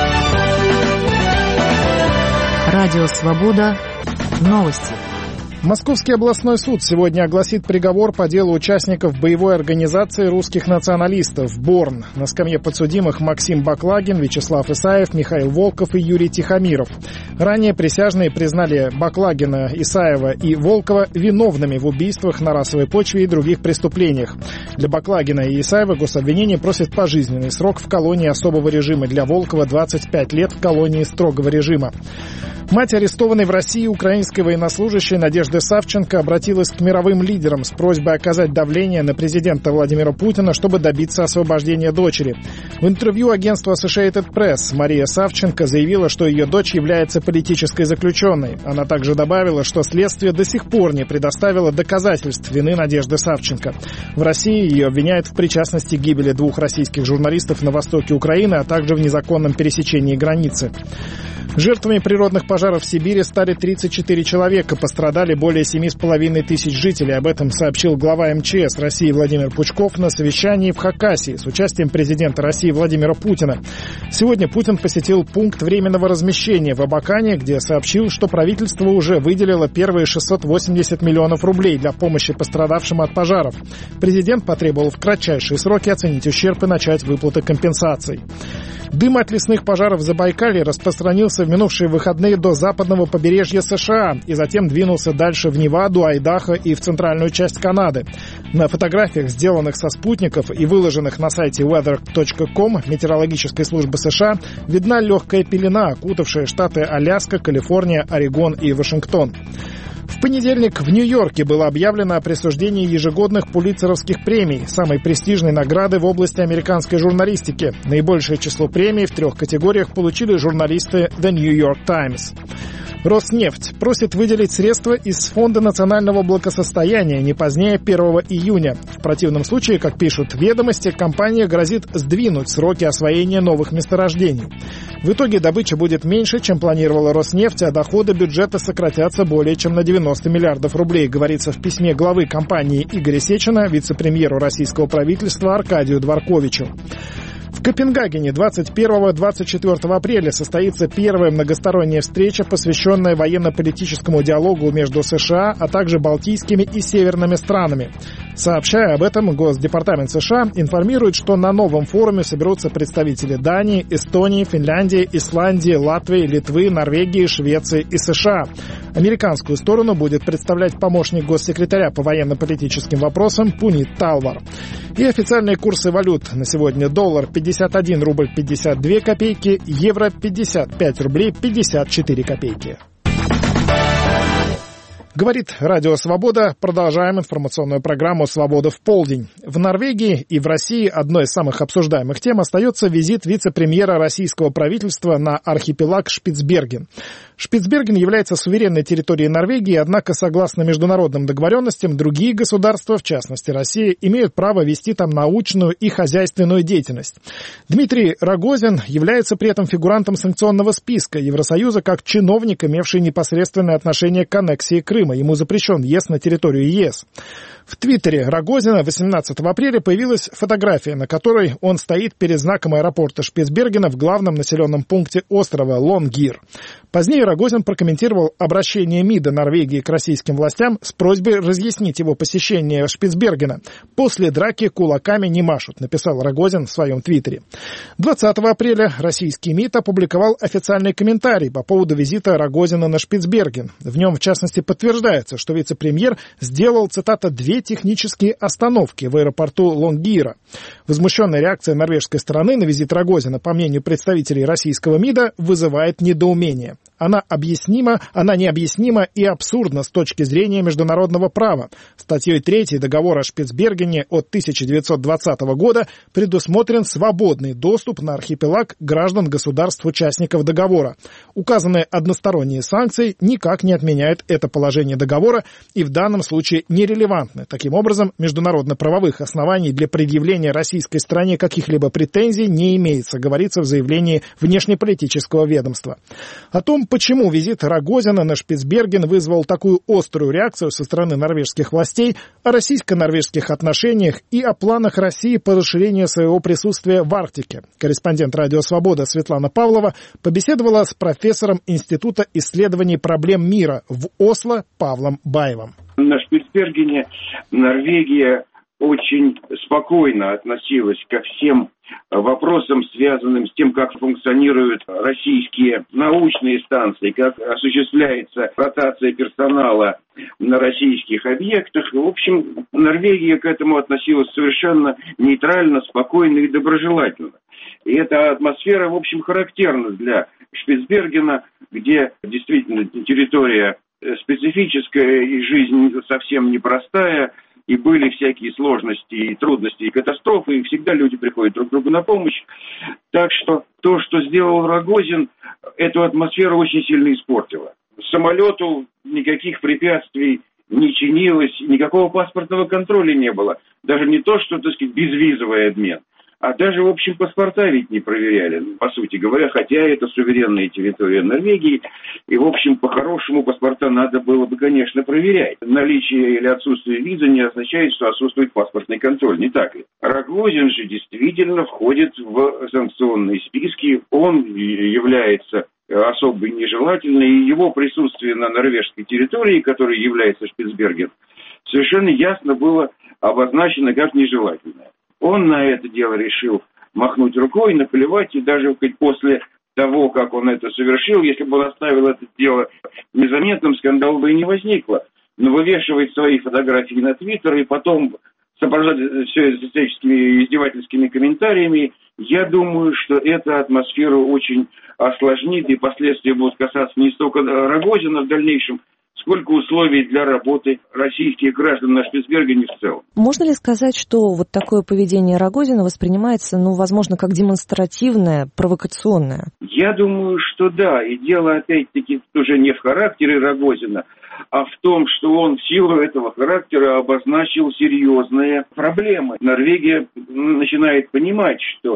Радио Свобода. Новости. Московский областной суд сегодня огласит приговор по делу участников боевой организации русских националистов «Борн». На скамье подсудимых Максим Баклагин, Вячеслав Исаев, Михаил Волков и Юрий Тихомиров. Ранее присяжные признали Баклагина, Исаева и Волкова виновными в убийствах на расовой почве и других преступлениях. Для Баклагина и Исаева гособвинение просит пожизненный срок в колонии особого режима. Для Волкова двадцать пять лет в колонии строгого режима. Мать арестованной в России украинской военнослужащей Надежды Савченко обратилась к мировым лидерам с просьбой оказать давление на президента Владимира Путина, чтобы добиться освобождения дочери. В интервью агентству Associated Press Мария Савченко заявила, что ее дочь является политической заключенной. Она также добавила, что следствие до сих пор не предоставило доказательств вины Надежды Савченко. В России ее обвиняют в причастности к гибели двух российских журналистов на востоке Украины, а также в незаконном пересечении границы. Жертвами природных пожаров в Сибири стали тридцать четыре человека, пострадали более семи с половиной тысяч жителей. Об этом сообщил глава эм че эс России Владимир Пучков на совещании в Хакасии с участием президента России Владимира Путина. Сегодня Путин посетил пункт временного размещения в Абакане, где сообщил, что правительство уже выделило первые шестьсот восемьдесят миллионов рублей для помощи пострадавшим от пожаров. Президент потребовал в кратчайшие сроки оценить ущерб и начать выплаты компенсаций. Дым от лесных пожаров в Забайкалье распространился в минувшие выходные до западного побережья США и затем двинулся дальше в Неваду, Айдахо и в центральную часть Канады. На фотографиях, сделанных со спутников и выложенных на сайте weather точка ком метеорологической службы США, видна легкая пелена, окутавшая штаты Аляска, Калифорния, Орегон и Вашингтон. В понедельник в Нью-Йорке было объявлено о присуждении ежегодных пулитцеровских премий, самой престижной награды в области американской журналистики. Наибольшее число премий в трех категориях получили журналисты The New York Times. Роснефть просит выделить средства из Фонда национального благосостояния не позднее первого июня. В противном случае, как пишут «Ведомости», компания грозит сдвинуть сроки освоения новых месторождений. В итоге добыча будет меньше, чем планировала Роснефть, а доходы бюджета сократятся более чем на девяносто миллиардов рублей, говорится в письме главы компании Игоря Сечина вице-премьеру российского правительства Аркадию Дворковичу. В Копенгагене двадцать первого — двадцать четвёртого апреля состоится первая многосторонняя встреча, посвященная военно-политическому диалогу между США, а также балтийскими и северными странами. Сообщая об этом, Госдепартамент США информирует, что на новом форуме соберутся представители Дании, Эстонии, Финляндии, Исландии, Латвии, Литвы, Норвегии, Швеции и США. Американскую сторону будет представлять помощник госсекретаря по военно-политическим вопросам Пунит Талвар. И официальные курсы валют на сегодня: доллар пятьдесят один рубль пятьдесят две копейки, евро пятьдесят пять рублей пятьдесят четыре копейки. Говорит Радио Свобода. Продолжаем информационную программу «Свобода в полдень». В Норвегии и в России одной из самых обсуждаемых тем остается визит вице-премьера российского правительства на архипелаг Шпицберген. Шпицберген является суверенной территорией Норвегии, однако, согласно международным договоренностям, другие государства, в частности Россия, имеют право вести там научную и хозяйственную деятельность. Дмитрий Рогозин является при этом фигурантом санкционного списка Евросоюза как чиновник, имевший непосредственное отношение к аннексии Крыма. Ему запрещен въезд на территорию ЕС. В твиттере Рогозина восемнадцатого апреля появилась фотография, на которой он стоит перед знаком аэропорта Шпицбергена в главном населенном пункте острова Лонгир. Позднее Рогозин прокомментировал обращение МИДа Норвегии к российским властям с просьбой разъяснить его посещение Шпицбергена. «После драки кулаками не машут», написал Рогозин в своем твиттере. двадцатого апреля российский МИД опубликовал официальный комментарий по поводу визита Рогозина на Шпицберген. В нем, в частности, подтверждается, что вице-премьер сделал, цитата, «две технические остановки в аэропорту Лонгира». Возмущенная реакция норвежской стороны на визит Рогозина, по мнению представителей российского МИДа, вызывает недоумение. Она объяснима, она необъяснима и абсурдна с точки зрения международного права. Статьей третьей договора о Шпицбергене от тысяча девятьсот двадцатого года предусмотрен свободный доступ на архипелаг граждан государств-участников договора. Указанные односторонние санкции никак не отменяют это положение договора и в данном случае нерелевантны. Таким образом, международно-правовых оснований для предъявления российской стороне каких-либо претензий не имеется, говорится в заявлении внешнеполитического ведомства. О том, почему визит Рогозина на Шпицберген вызвал такую острую реакцию со стороны норвежских властей, о российско-норвежских отношениях и о планах России по расширению своего присутствия в Арктике. Корреспондент Радио Свобода Светлана Павлова побеседовала с профессором Института исследований проблем мира в Осло Павлом Баевым. На Шпицбергене Норвегия очень спокойно относилась ко всем вопросам, связанным с тем, как функционируют российские научные станции, как осуществляется ротация персонала на российских объектах. В общем, Норвегия к этому относилась совершенно нейтрально, спокойно и доброжелательно. И эта атмосфера, в общем, характерна для Шпицбергена, где действительно территория специфическая и жизнь совсем непростая, и были всякие сложности, и трудности, и катастрофы, и всегда люди приходят друг другу на помощь. Так что то, что сделал Рогозин, эту атмосферу очень сильно испортило. Самолету никаких препятствий не чинилось, никакого паспортного контроля не было. Даже не то, что, так сказать, безвизовый обмен. А даже, в общем, паспорта ведь не проверяли, по сути говоря, хотя это суверенная территория Норвегии, и, в общем, по-хорошему паспорта надо было бы, конечно, проверять. Наличие или отсутствие визы не означает, что отсутствует паспортный контроль, не так ли? Рогозин же действительно входит в санкционные списки, он является особо нежелательным, и его присутствие на норвежской территории, которая является Шпицберген, совершенно ясно было обозначено как нежелательное. Он на это дело решил махнуть рукой, наплевать, и даже после того, как он это совершил, если бы он оставил это дело незаметным, скандал бы и не возникло. Но вывешивать свои фотографии на Твиттер и потом сопровождать все это всяческими издевательскими комментариями, я думаю, что эта атмосферу очень осложнит, и последствия будут касаться не столько Рогозина в дальнейшем, сколько условий для работы российских граждан на Шпицбергене в целом. Можно ли сказать, что вот такое поведение Рогозина воспринимается, ну, возможно, как демонстративное, провокационное? Я думаю, что да. И дело, опять-таки, уже не в характере Рогозина, а в том, что он в силу этого характера обозначил серьезные проблемы. Норвегия начинает понимать, что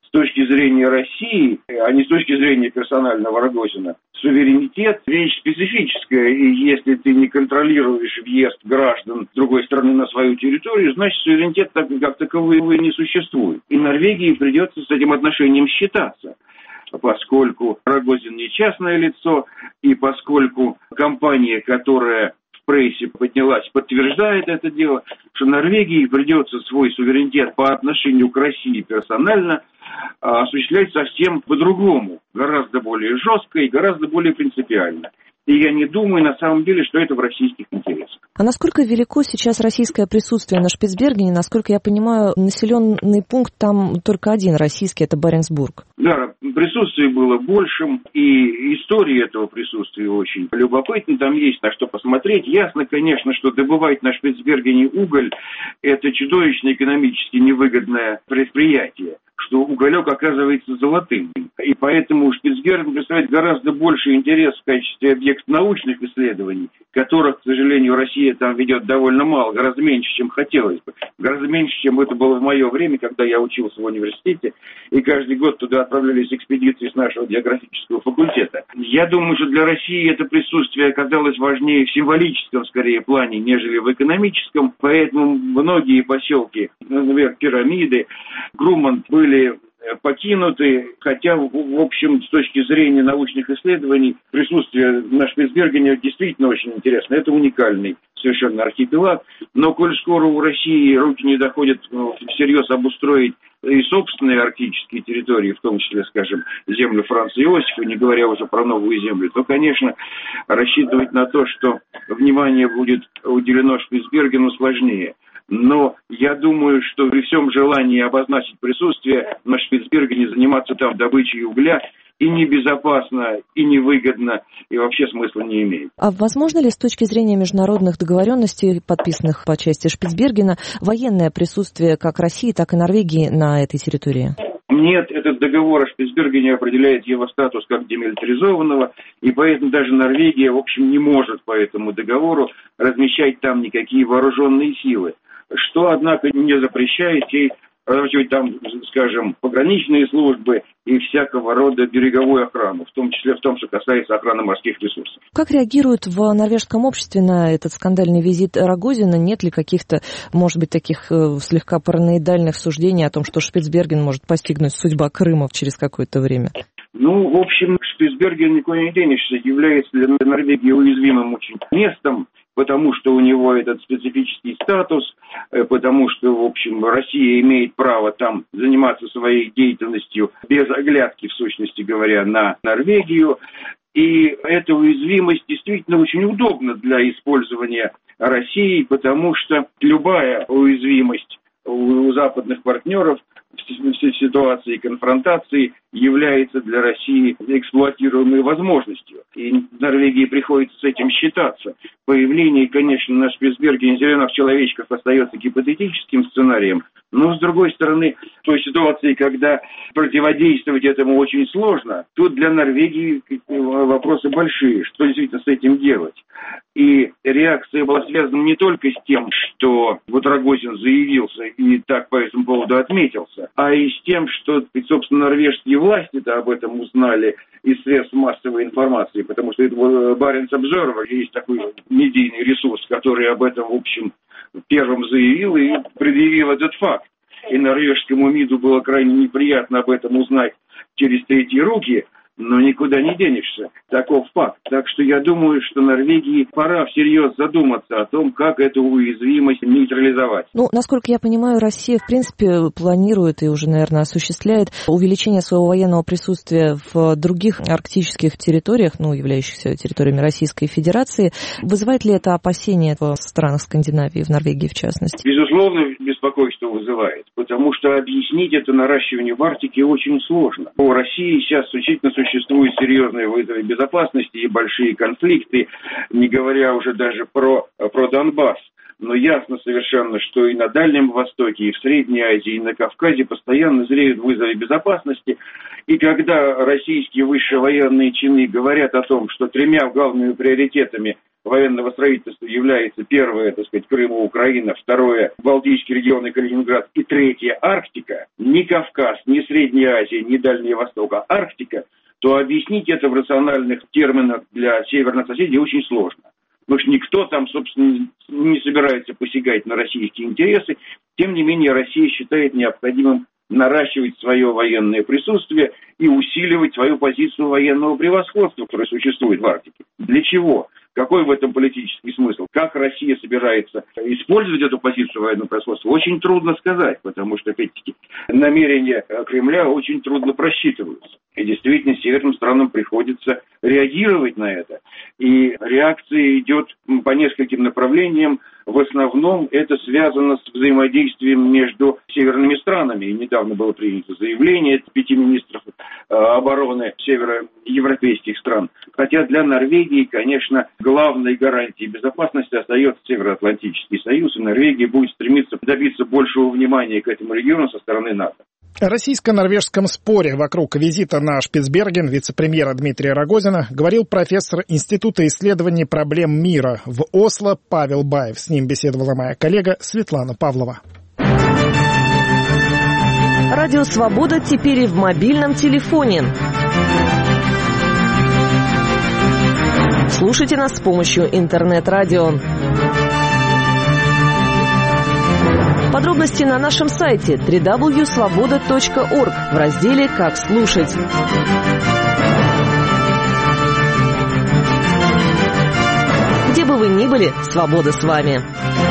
с точки зрения России, а не с точки зрения персонального Рогозина, суверенитет – вещь специфическая, и если ты не контролируешь въезд граждан с другой стороны на свою территорию, значит, суверенитет так, как таковой не существует. И Норвегии придется с этим отношением считаться, поскольку Рогозин не частное лицо, и поскольку компания, которая в прессе поднялась, подтверждает это дело, что Норвегии придется свой суверенитет по отношению к России персонально осуществлять совсем по-другому, гораздо более жестко и гораздо более принципиально. И я не думаю, на самом деле, что это в российских интересах. А насколько велико сейчас российское присутствие на Шпицбергене? Насколько я понимаю, населенный пункт там только один российский, это Баренцбург. Да, присутствие было большим, и история этого присутствия очень любопытна. Там есть на что посмотреть. Ясно, конечно, что добывать на Шпицбергене уголь – это чудовищно экономически невыгодное предприятие, что уголек оказывается золотым. И поэтому Шпицберген представляет гораздо больше интерес в качестве объекта научных исследований, которых, к сожалению, Россия там ведет довольно мало, гораздо меньше, чем хотелось бы. Гораздо меньше, чем это было в мое время, когда я учился в университете, и каждый год туда отправлялись экспедиции с нашего географического факультета. Я думаю, что для России это присутствие оказалось важнее в символическом, скорее, плане, нежели в экономическом. Поэтому многие поселки, например, Пирамиды, Груманд, были покинуты, хотя, в общем, с точки зрения научных исследований, присутствие на Шпицбергене действительно очень интересно. Это уникальный совершенно архипелаг, но коль скоро у России руки не доходят ну, всерьез обустроить и собственные арктические территории, в том числе, скажем, землю Франца Иосифа, не говоря уже про новую землю, то, конечно, рассчитывать на то, что внимание будет уделено Шпицбергену, сложнее. Но я думаю, что при всем желании обозначить присутствие на Шпицбергене, заниматься там добычей угля и небезопасно, и невыгодно, и вообще смысла не имеет. А возможно ли с точки зрения международных договоренностей, подписанных по части Шпицбергена, военное присутствие как России, так и Норвегии на этой территории? Нет, этот договор о Шпицбергене определяет его статус как демилитаризованного, и поэтому даже Норвегия, в общем, не может по этому договору размещать там никакие вооруженные силы. Что, однако, не запрещает ей разворачивать там, скажем, пограничные службы и всякого рода береговую охрану, в том числе в том, что касается охраны морских ресурсов. Как реагируют в норвежском обществе на этот скандальный визит Рогозина? Нет ли каких-то, может быть, таких слегка параноидальных суждений о том, что Шпицберген может постигнуть судьба Крыма через какое-то время? Ну, в общем, Шпицберген никуда не денешься, является для Норвегии уязвимым очень местом, потому что у него этот специфический статус, потому что, в общем, Россия имеет право там заниматься своей деятельностью без оглядки, в сущности говоря, на Норвегию. И эта уязвимость действительно очень удобна для использования России, потому что любая уязвимость у западных партнеров в ситуации конфронтации является для России эксплуатируемой возможностью. И Норвегии приходится с этим считаться. Появление, конечно, на Шпицбергене зеленых человечков остается гипотетическим сценарием, но, с другой стороны, в той ситуации, когда противодействовать этому очень сложно, тут для Норвегии вопросы большие, что действительно с этим делать. И реакция была связана не только с тем, что вот Рогозин заявился и так по этому поводу отметился, а и с тем, что, собственно, норвежские власти-то об этом узнали из средств массовой информации, потому что это Баренц Обзервер, есть такой медийный ресурс, который об этом, в общем, первым заявил и предъявил этот факт. И норвежскому МИДу было крайне неприятно об этом узнать через третьи руки, но никуда не денешься. Таков факт. Так что я думаю, что Норвегии пора всерьез задуматься о том, как эту уязвимость нейтрализовать. Ну, насколько я понимаю, Россия, в принципе, планирует и уже, наверное, осуществляет увеличение своего военного присутствия в других арктических территориях, ну, являющихся территориями Российской Федерации. Вызывает ли это опасения в странах Скандинавии, в Норвегии в частности? Безусловно, беспокойство вызывает, потому что объяснить это наращивание в Арктике очень сложно. У России сейчас исключительно существуют серьезные вызовы безопасности и большие конфликты, не говоря уже даже про, про Донбасс. но ясно совершенно, что и на Дальнем Востоке, и в Средней Азии, и на Кавказе постоянно зреют вызовы безопасности. И когда российские высшие военные чины говорят о том, что тремя главными приоритетами военного строительства является первое, так сказать, Крым и Украина, второе – Балтийский регион и Калининград, и третье – Арктика, ни Кавказ, ни Средняя Азия, ни Дальний Восток, а Арктика, то объяснить это в рациональных терминах для северных соседей очень сложно. Потому что никто там, собственно, не собирается посягать на российские интересы. Тем не менее, Россия считает необходимым наращивать свое военное присутствие и усиливать свою позицию военного превосходства, которое существует в Арктике. Для чего? Какой в этом политический смысл? Как Россия собирается использовать эту позицию военного превосходства? Очень трудно сказать, потому что, опять-таки, намерения Кремля очень трудно просчитываются. И действительно, северным странам приходится реагировать на это. И реакция идет по нескольким направлениям. В основном это связано с взаимодействием между северными странами. И недавно было принято заявление пяти министров обороны североевропейских стран. Хотя для Норвегии, конечно, главной гарантией безопасности остается Североатлантический союз, и Норвегия будет стремиться добиться большего внимания к этому региону со стороны НАТО. О российско-норвежском споре вокруг визита на Шпицберген вице-премьера Дмитрия Рогозина говорил профессор Института исследований проблем мира в Осло Павел Баев. С ним беседовала моя коллега Светлана Павлова. Радио «Свобода» теперь и в мобильном телефоне. Слушайте нас с помощью интернет-радио. Подробности на нашем сайте дабл ю дабл ю дабл ю точка свобода точка орг в разделе «Как слушать». Где бы вы ни были, свобода с вами.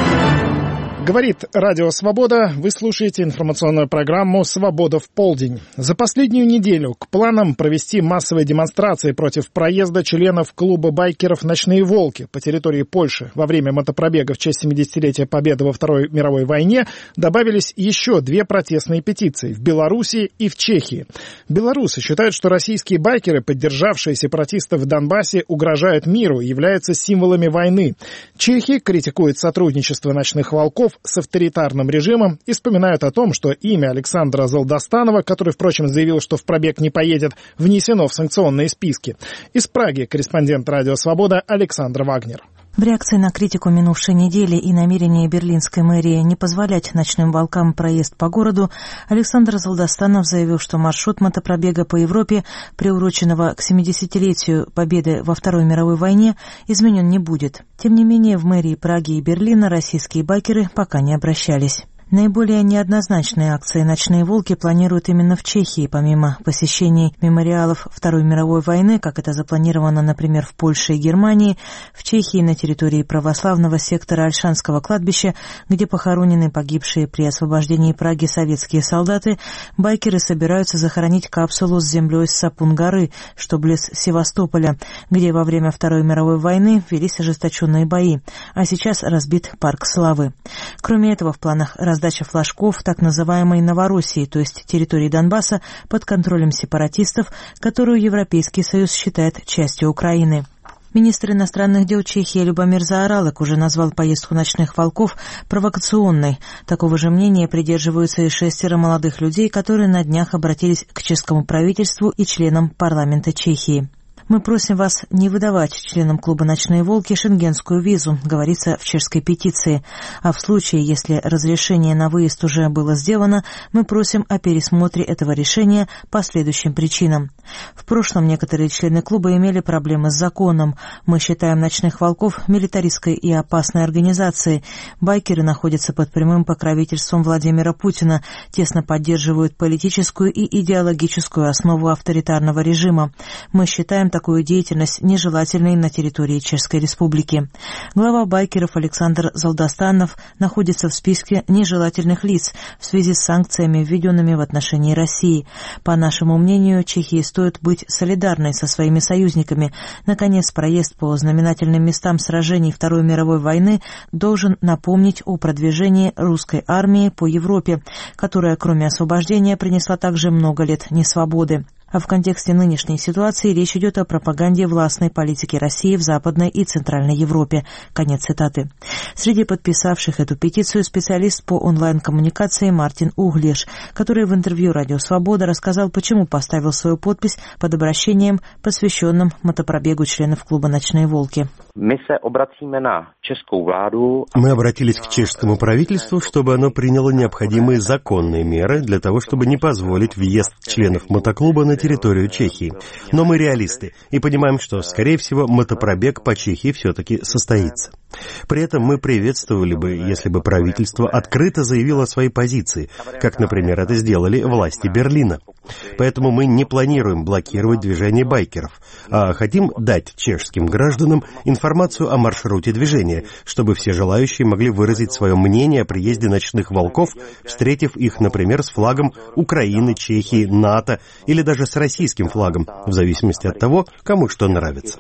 Говорит Радио «Свобода». Вы слушаете информационную программу «Свобода в полдень». За последнюю неделю к планам провести массовые демонстрации против проезда членов клуба байкеров «Ночные волки» по территории Польши во время мотопробега в честь семидесятилетия Победы во Второй мировой войне добавились еще две протестные петиции в Беларуси и в Чехии. Белорусы считают, что российские байкеры, поддержавшие сепаратистов в Донбассе, угрожают миру и являются символами войны. Чехи критикуют сотрудничество «Ночных волков» с авторитарным режимом и вспоминают о том, что имя Александра Золдостанова, который, впрочем, заявил, что в пробег не поедет, внесено в санкционные списки. Из Праги корреспондент «Радио Свобода» Александр Вагнер. В реакции на критику минувшей недели и намерение берлинской мэрии не позволять ночным волкам проезд по городу, Александр Золдостанов заявил, что маршрут мотопробега по Европе, приуроченного к семидесятилетию Победы во Второй мировой войне, изменен не будет. Тем не менее, в мэрии Праги и Берлина российские байкеры пока не обращались. Наиболее неоднозначные акции «Ночные волки» планируют именно в Чехии, помимо посещений мемориалов Второй мировой войны, как это запланировано, например, в Польше и Германии. В Чехии на территории православного сектора Ольшанского кладбища, где похоронены погибшие при освобождении Праги советские солдаты, байкеры собираются захоронить капсулу с землей с Сапун-горы, что близ Севастополя, где во время Второй мировой войны велись ожесточенные бои, а сейчас разбит парк славы. Кроме этого, в планах раз раздача флажков так называемой Новороссии, то есть территории Донбасса, под контролем сепаратистов, которую Европейский Союз считает частью Украины. Министр иностранных дел Чехии Любомир Заоралек уже назвал поездку «Ночных волков» провокационной. Такого же мнения придерживаются и шестеро молодых людей, которые на днях обратились к чешскому правительству и членам парламента Чехии. «Мы просим вас не выдавать членам клуба «Ночные волки» шенгенскую визу», говорится в чешской петиции. А в случае, если разрешение на выезд уже было сделано, мы просим о пересмотре этого решения по следующим причинам. В прошлом некоторые члены клуба имели проблемы с законом. Мы считаем «Ночных волков» милитаристской и опасной организацией. Байкеры находятся под прямым покровительством Владимира Путина, тесно поддерживают политическую и идеологическую основу авторитарного режима. Мы считаем такую деятельность нежелательной на территории Чешской Республики. Глава байкеров Александр Золдостанов находится в списке нежелательных лиц в связи с санкциями, введенными в отношении России. По нашему мнению, Чехии стоит быть солидарной со своими союзниками. Наконец, проезд по знаменательным местам сражений Второй мировой войны должен напомнить о продвижении русской армии по Европе, которая, кроме освобождения, принесла также много лет несвободы. А в контексте нынешней ситуации речь идет о пропаганде властной политики России в Западной и Центральной Европе. Конец цитаты. Среди подписавших эту петицию специалист по онлайн-коммуникации Мартин Углеш, который в интервью «Радио Свобода» рассказал, почему поставил свою подпись под обращением, посвященным мотопробегу членов клуба «Ночные волки». Мы обратились к чешскому правительству, чтобы оно приняло необходимые законные меры для того, чтобы не позволить въезд членов мотоклуба на территорию Чехии. Но мы реалисты и понимаем, что, скорее всего, мотопробег по Чехии все-таки состоится. При этом мы приветствовали бы, если бы правительство открыто заявило о своей позиции, как, например, это сделали власти Берлина. Поэтому мы не планируем блокировать движение байкеров, а хотим дать чешским гражданам информацию о маршруте движения, чтобы все желающие могли выразить свое мнение о приезде ночных волков, встретив их, например, с флагом Украины, Чехии, НАТО или даже с российским флагом, в зависимости от того, кому что нравится.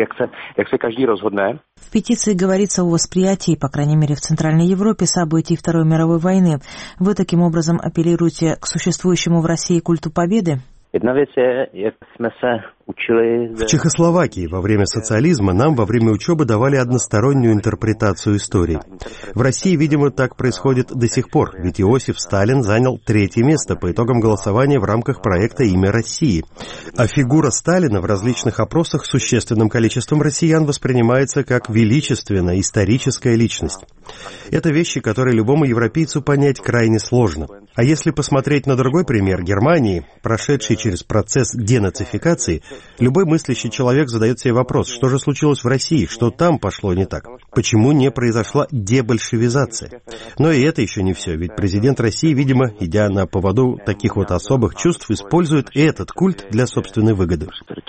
В петиции говорится о восприятии, по крайней мере в Центральной Европе, событий Второй мировой войны. Вы таким образом апеллируете к существующему в России культу победы? В Чехословакии во время социализма нам во время учебы давали одностороннюю интерпретацию истории. В России, видимо, так происходит до сих пор, ведь Иосиф Сталин занял третье место по итогам голосования в рамках проекта «Имя России». А фигура Сталина в различных опросах существенным количеством россиян воспринимается как величественная историческая личность. Это вещи, которые любому европейцу понять крайне сложно. А если посмотреть на другой пример Германии, прошедшей через процесс денацификации, любой мыслящий человек задает себе вопрос, что же случилось в России, что там пошло не так, почему не произошла дебольшевизация. Но и это еще не все, ведь президент России, видимо, идя на поводу таких вот особых чувств, использует этот культ для собственной выгоды.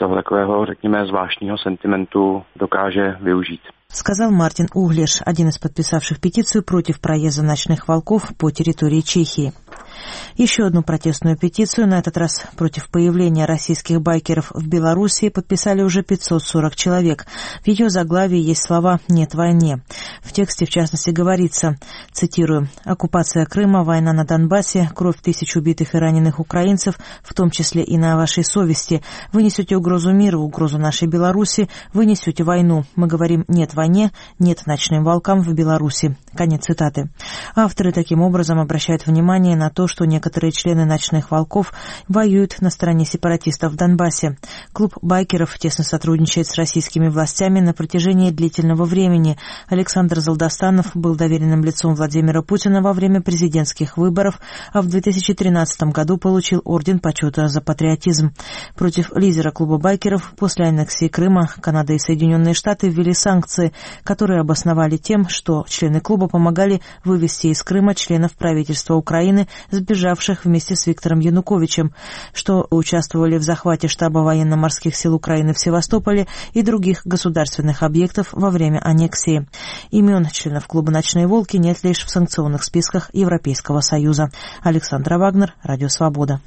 Сказал Мартин Углеш, один из подписавших петицию против проезда ночных волков по территории Чехии. Еще одну протестную петицию, на этот раз против появления российских байкеров в Белоруссии, подписали уже пятьсот сорок человек. В ее заглавии есть слова «Нет войне». В тексте, в частности, говорится, цитирую, «Оккупация Крыма, война на Донбассе, кровь тысяч убитых и раненых украинцев, в том числе и на вашей совести. Вы несете угрозу миру, угрозу нашей Беларуси, вы несете войну. Мы говорим «нет войне», «нет ночным волкам в Беларуси». Конец цитаты. Авторы таким образом обращают внимание на то, что некоторые члены «Ночных волков» воюют на стороне сепаратистов в Донбассе. Клуб байкеров тесно сотрудничает с российскими властями на протяжении длительного времени. Александр Залдостанов был доверенным лицом Владимира Путина во время президентских выборов, а в две тысячи тринадцатом году получил орден почета за патриотизм. Против лидера клуба байкеров после аннексии Крыма Канада и Соединенные Штаты ввели санкции, которые обосновали тем, что члены клуба помогали вывести из Крыма членов правительства Украины, сбежавших вместе с Виктором Януковичем, что участвовали в захвате штаба военно-морских сил Украины в Севастополе и других государственных объектов во время аннексии. Имен членов клуба «Ночные волки» нет лишь в санкционных списках Европейского Союза. Александра Вагнер, Радио Свобода.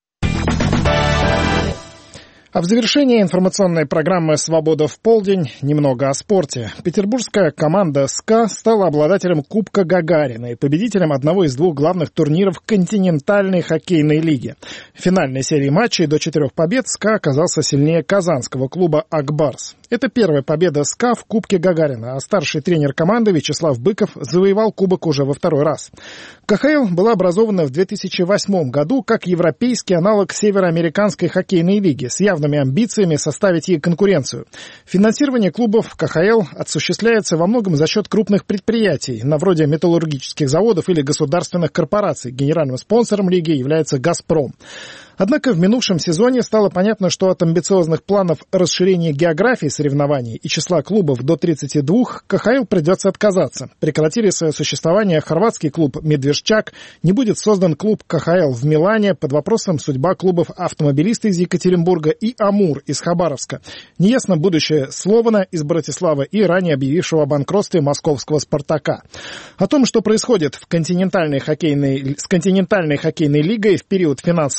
А в завершении информационной программы «Свобода в полдень» немного о спорте. Петербургская команда «СКА» стала обладателем Кубка Гагарина и победителем одного из двух главных турниров континентальной хоккейной лиги. В финальной серии матчей до четырех побед «СКА» оказался сильнее казанского клуба «Акбарс». Это первая победа СКА в Кубке Гагарина, а старший тренер команды Вячеслав Быков завоевал кубок уже во второй раз. ка ха эл была образована в две тысячи восьмом году как европейский аналог североамериканской хоккейной лиги с явными амбициями составить ей конкуренцию. Финансирование клубов ка ха эл осуществляется во многом за счет крупных предприятий, на вроде металлургических заводов или государственных корпораций. Генеральным спонсором лиги является «Газпром». Однако в минувшем сезоне стало понятно, что от амбициозных планов расширения географии соревнований и числа клубов до тридцати двух ка ха эл придется отказаться. Прекратили свое существование хорватский клуб «Медвежчак», не будет создан клуб ка ха эл в Милане, под вопросом судьба клубов «Автомобилисты» из Екатеринбурга и «Амур» из Хабаровска. Неясно будущее Слована из Братиславы и ранее объявившего о банкротстве московского «Спартака». О том, что происходит в континентальной хоккейной, с континентальной хоккейной лигой в период финансового кризиса,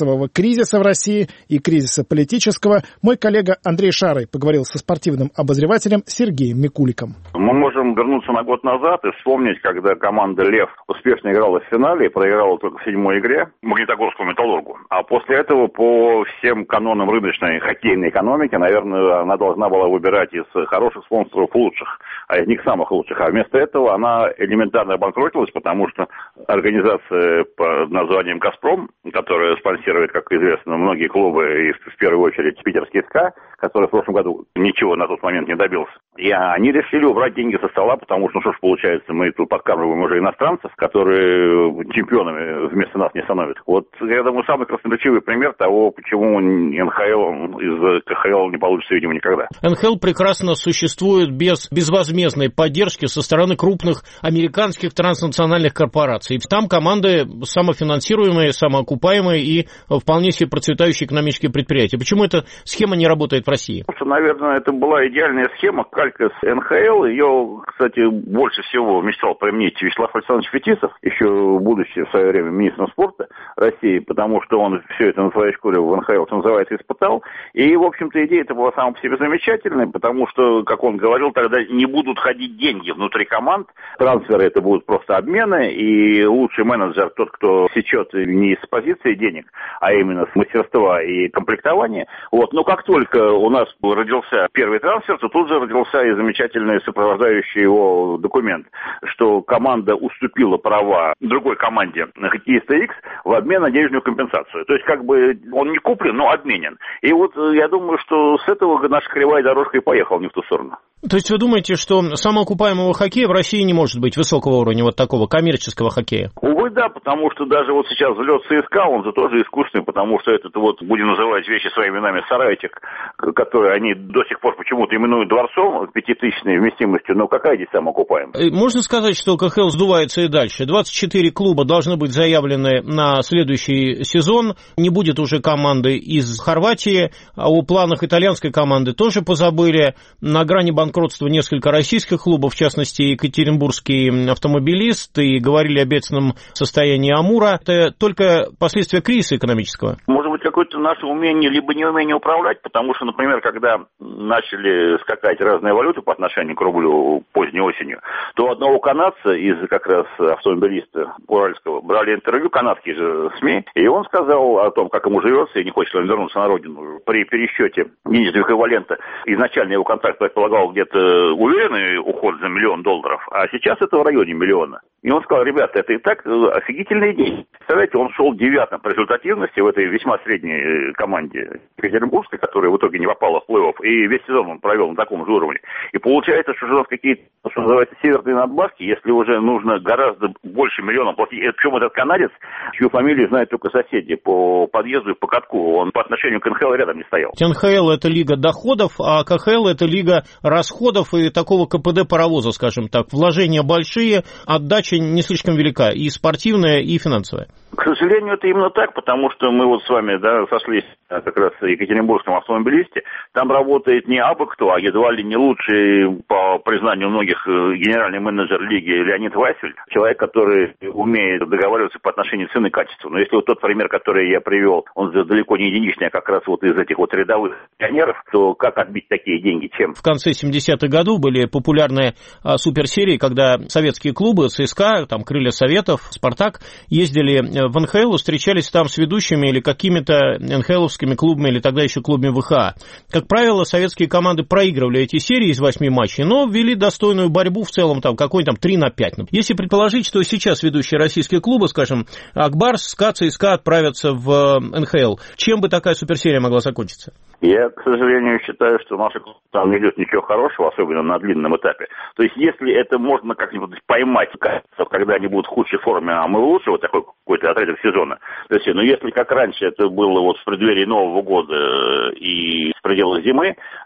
кризиса в России и кризиса политического, мой коллега Андрей Шарый поговорил со спортивным обозревателем Сергеем Микуликом. Мы можем вернуться на год назад и вспомнить, когда команда «Лев» успешно играла в финале и проиграла только в седьмой игре Магнитогорскому «Металлургу». А после этого по всем канонам рыночной хоккейной экономики, наверное, она должна была выбирать из хороших спонсоров лучших, а из них самых лучших. А вместо этого она элементарно обанкротилась, потому что организация под названием «Газпром», которая спонсирует, как известно, многие клубы, и в первую очередь питерский СКА, который в прошлом году ничего на тот момент не добился. И они решили убрать деньги со стола, потому что, ну что ж, получается, мы тут подкармливаем уже иностранцев, которые чемпионами вместо нас не становятся. Вот, я думаю, самый красноречивый пример того, почему эн ха эл из ка ха эл не получится, видимо, никогда. эн ха эл прекрасно существует без безвозмездной поддержки со стороны крупных американских транснациональных корпораций. Там команды самофинансируемые, самоокупаемые и вполне себе процветающие экономические предприятия. Почему эта схема не работает в России? Потому что, наверное, это была идеальная схема, калька с эн ха эл. Ее, кстати, больше всего мечтал применить Вячеслав Александрович Фетисов, еще будучи в свое время министром спорта России, потому что он все это на своей шкуре в эн ха эл, что называется, испытал. И, в общем-то, идея это была сама по себе замечательная, потому что, как он говорил, тогда не будут ходить деньги внутри команд, трансферы это будут просто обмены, и лучший менеджер, тот, кто сечет не с позиции денег, а именно с мастерства и комплектования. Вот. Но как только у нас родился первый трансфер, то тут же родился и замечательный сопровождающий его документ, что команда уступила права другой команде хоккеиста X в обмен на денежную компенсацию. То есть как бы он не куплен, но обменен. И вот я думаю, что с этого наша кривая дорожка и поехала не в ту сторону. То есть вы думаете, что самоокупаемого хоккея в России не может быть высокого уровня, вот такого коммерческого хоккея? Увы, да, потому что даже вот сейчас взлет ЦСКА, он же тоже искусственный, потому что этот вот, будем называть вещи своими именами, сарайчик, который они до сих пор почему-то именуют дворцом пятитысячной вместимостью, но какая здесь самоокупаемая? Можно сказать, что ка ха эл сдувается и дальше. двадцать четыре клуба должны быть заявлены на следующий сезон, не будет уже команды из Хорватии, а о планах итальянской команды тоже позабыли, на грани банкротства несколько российских клубов, в частности, Екатеринбургский автомобилист, и говорили о бедственном состоянии Амура. Это только последствия кризиса экономического? Может быть, какое-то наше умение, либо неумение управлять, потому что, например, когда начали скакать разные валюты по отношению к рублю поздней осенью, то одного канадца из как раз автомобилиста уральского брали интервью, канадские же СМИ, и он сказал о том, как ему живется, и не хочет он вернуться на родину. При пересчете денежного эквивалента изначально его контракт предполагал где-то уверенный уход за миллион долларов, а сейчас это в районе миллиона. И он сказал: ребята, это и так офигительные деньги. Представляете, он шел девятым по результативности в этой весьма средней команде Екатеринбургской, которая в итоге не попала в плей-офф, и весь сезон он провел на таком же уровне. И получается, что у нас какие-то, что называется, северные надбавки, если уже нужно гораздо больше миллиона платить. Причем этот канадец, чью фамилию знают только соседи по подъезду и по катку, он по отношению к эн ха эл рядом не стоял. эн ха эл это лига доходов, а ка ха эл это лига расходов и такого ка пэ дэ паровоза, скажем так. Вложения большие, отдача не слишком велика, и спортивная, и финансовая. К сожалению, это именно так, потому что мы вот с вами, да, сошлись как раз в Екатеринбургском автомобилисте. Там работает не абы кто, а едва ли не лучший, по признанию многих, генеральный менеджер лиги Леонид Василь. Человек, который умеет договариваться по отношению цены и качества. Но если вот тот пример, который я привел, он же далеко не единичный, а как раз вот из этих вот рядовых пионеров, то как отбить такие деньги, чем? В конце семидесятых годов были популярные а, суперсерии, когда советские клубы, ЦСКА, там, Крылья Советов, Спартак, ездили в эн ха эл, встречались там с ведущими или какими-то эн ха эловскими клубами, или тогда еще клубами вэ ха а. Как правило, советские команды проигрывали эти серии из восьми матчей, но вели достойную борьбу в целом, там, какой-нибудь там три на пять. Если предположить, что сейчас ведущие российские клубы, скажем, Акбарс, СКА, ЦСКА отправятся в эн ха эл, чем бы такая суперсерия могла закончиться? Я, к сожалению, считаю, что наша там не идет ничего хорошего, особенно на длинном этапе. То есть, если это можно как-нибудь поймать, когда они будут в худшей форме, а мы лучше, вот такой какой-то отрезок сезона. То есть, ну, если как раньше это было вот в преддверии Нового года и с предела зимы,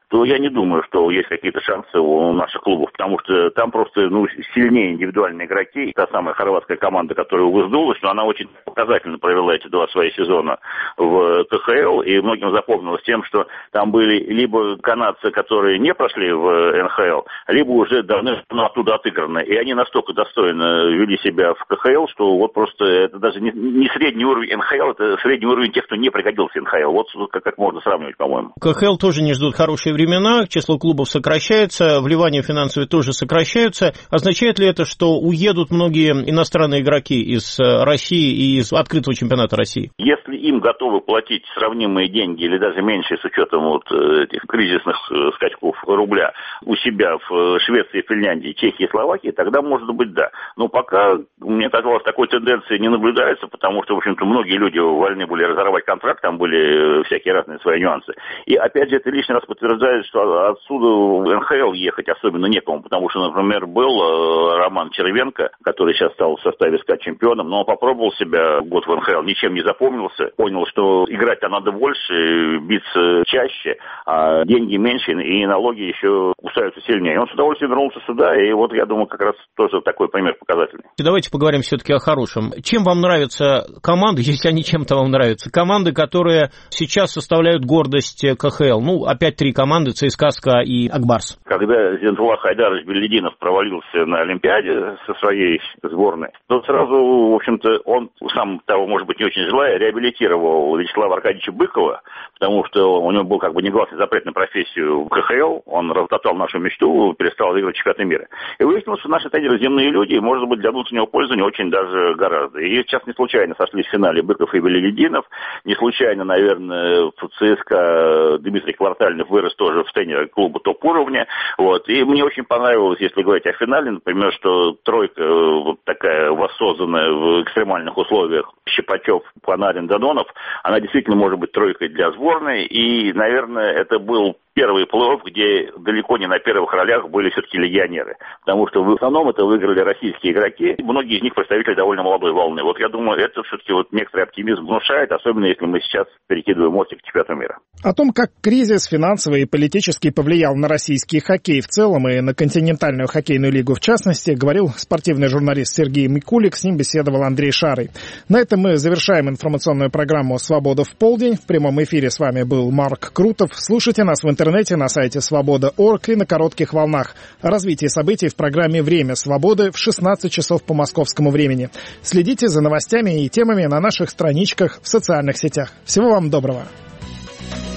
то я не думаю, что есть какие-то шансы у наших клубов, потому что там просто ну, сильнее индивидуальные игроки. Та самая хорватская команда, которая выздулась, но она очень показательно провела эти два своих сезона в ка ха эл, и многим запомнилось тем, что там были либо канадцы, которые не прошли в эн ха эл, либо уже давно оттуда отыграны. И они настолько достойно вели себя в ка ха эл, что вот просто это даже не, не средний уровень эн ха эл, это средний уровень тех, кто не пригодился в эн ха эл. Вот как, как можно сравнивать, по-моему. ка ха эл тоже не ждут хорошие времена, число клубов сокращается, вливания финансовые тоже сокращаются. Означает ли это, что уедут многие иностранные игроки из России и из открытого чемпионата России? Если им готовы платить сравнимые деньги или даже меньше с учетом вот этих кризисных скачков рубля у себя в Швеции, Финляндии, Чехии, Словакии, тогда может быть да. Но пока, мне казалось, такой тенденции не наблюдается, потому что, в общем-то, многие люди вольны были разорвать контракт, там были всякие разные свои нюансы. И опять же, это лишний раз подтверждает, что отсюда в эн ха эл ехать особенно некому, потому что, например, был Роман Червенко, который сейчас стал в составе СКА чемпионом, но он попробовал себя год в эн ха эл, ничем не запомнился, понял, что играть-то надо больше, биться чаще, а деньги меньше, и налоги еще кусаются сильнее. И он с удовольствием вернулся сюда, и вот, я думаю, как раз тоже такой пример показательный. Давайте поговорим все-таки о хорошем. Чем вам нравятся команды, если они чем-то вам нравятся? Команды, которые сейчас составляют гордость ка ха эл. Ну, опять три команды: ЦСКА, СКА и Акбарс. Когда Зинтулах Хайдарович Беллидинов провалился на Олимпиаде со своей сборной, то сразу, в общем-то, он, сам того, может быть, не очень желая, реабилитировал Вячеслава Аркадьевича Быкова, потому что у него был как бы негласный запрет на профессию в ка ха эл, он раздатал нашу мечту, перестал выигрывать чемпионаты мира. И выяснилось, что наши тренеры земные люди, и, может быть, для внутреннего пользования очень даже гораздо. И сейчас не случайно сошлись в финале Быков и Беллидинов, не случайно, наверное, в ЦСКА Дмитрий Квартальнов вырос тоже в тренера клуба топ-уровня. Вот. И мне очень понравилось, если говорить о финале, например, что тройка вот такая воссозданная в экстремальных условиях: Щепачев, Панарин, Додонов, она действительно может быть тройкой для сборной. И, наверное, это был первый плей-офф, где далеко не на первых ролях были все-таки легионеры. Потому что в основном это выиграли российские игроки. Многие из них представители довольно молодой волны. Вот я думаю, это все-таки вот некоторый оптимизм внушает, особенно если мы сейчас перекидываем мостик к чемпионату мира. О том, как кризис финансовый и политический повлиял на российский хоккей в целом и на континентальную хоккейную лигу в частности, говорил спортивный журналист Сергей Микулик. С ним беседовал Андрей Шарый. На этом мы завершаем информационную программу «Свобода в полдень». В прямом эфире с вами был Марк Крутов. Слушайте нас в интернете на сайте свобода точка орг и на коротких волнах. О развитии событий в программе «Время свободы» в шестнадцать часов по московскому времени. Следите за новостями и темами на наших страничках в социальных сетях. Всего вам доброго.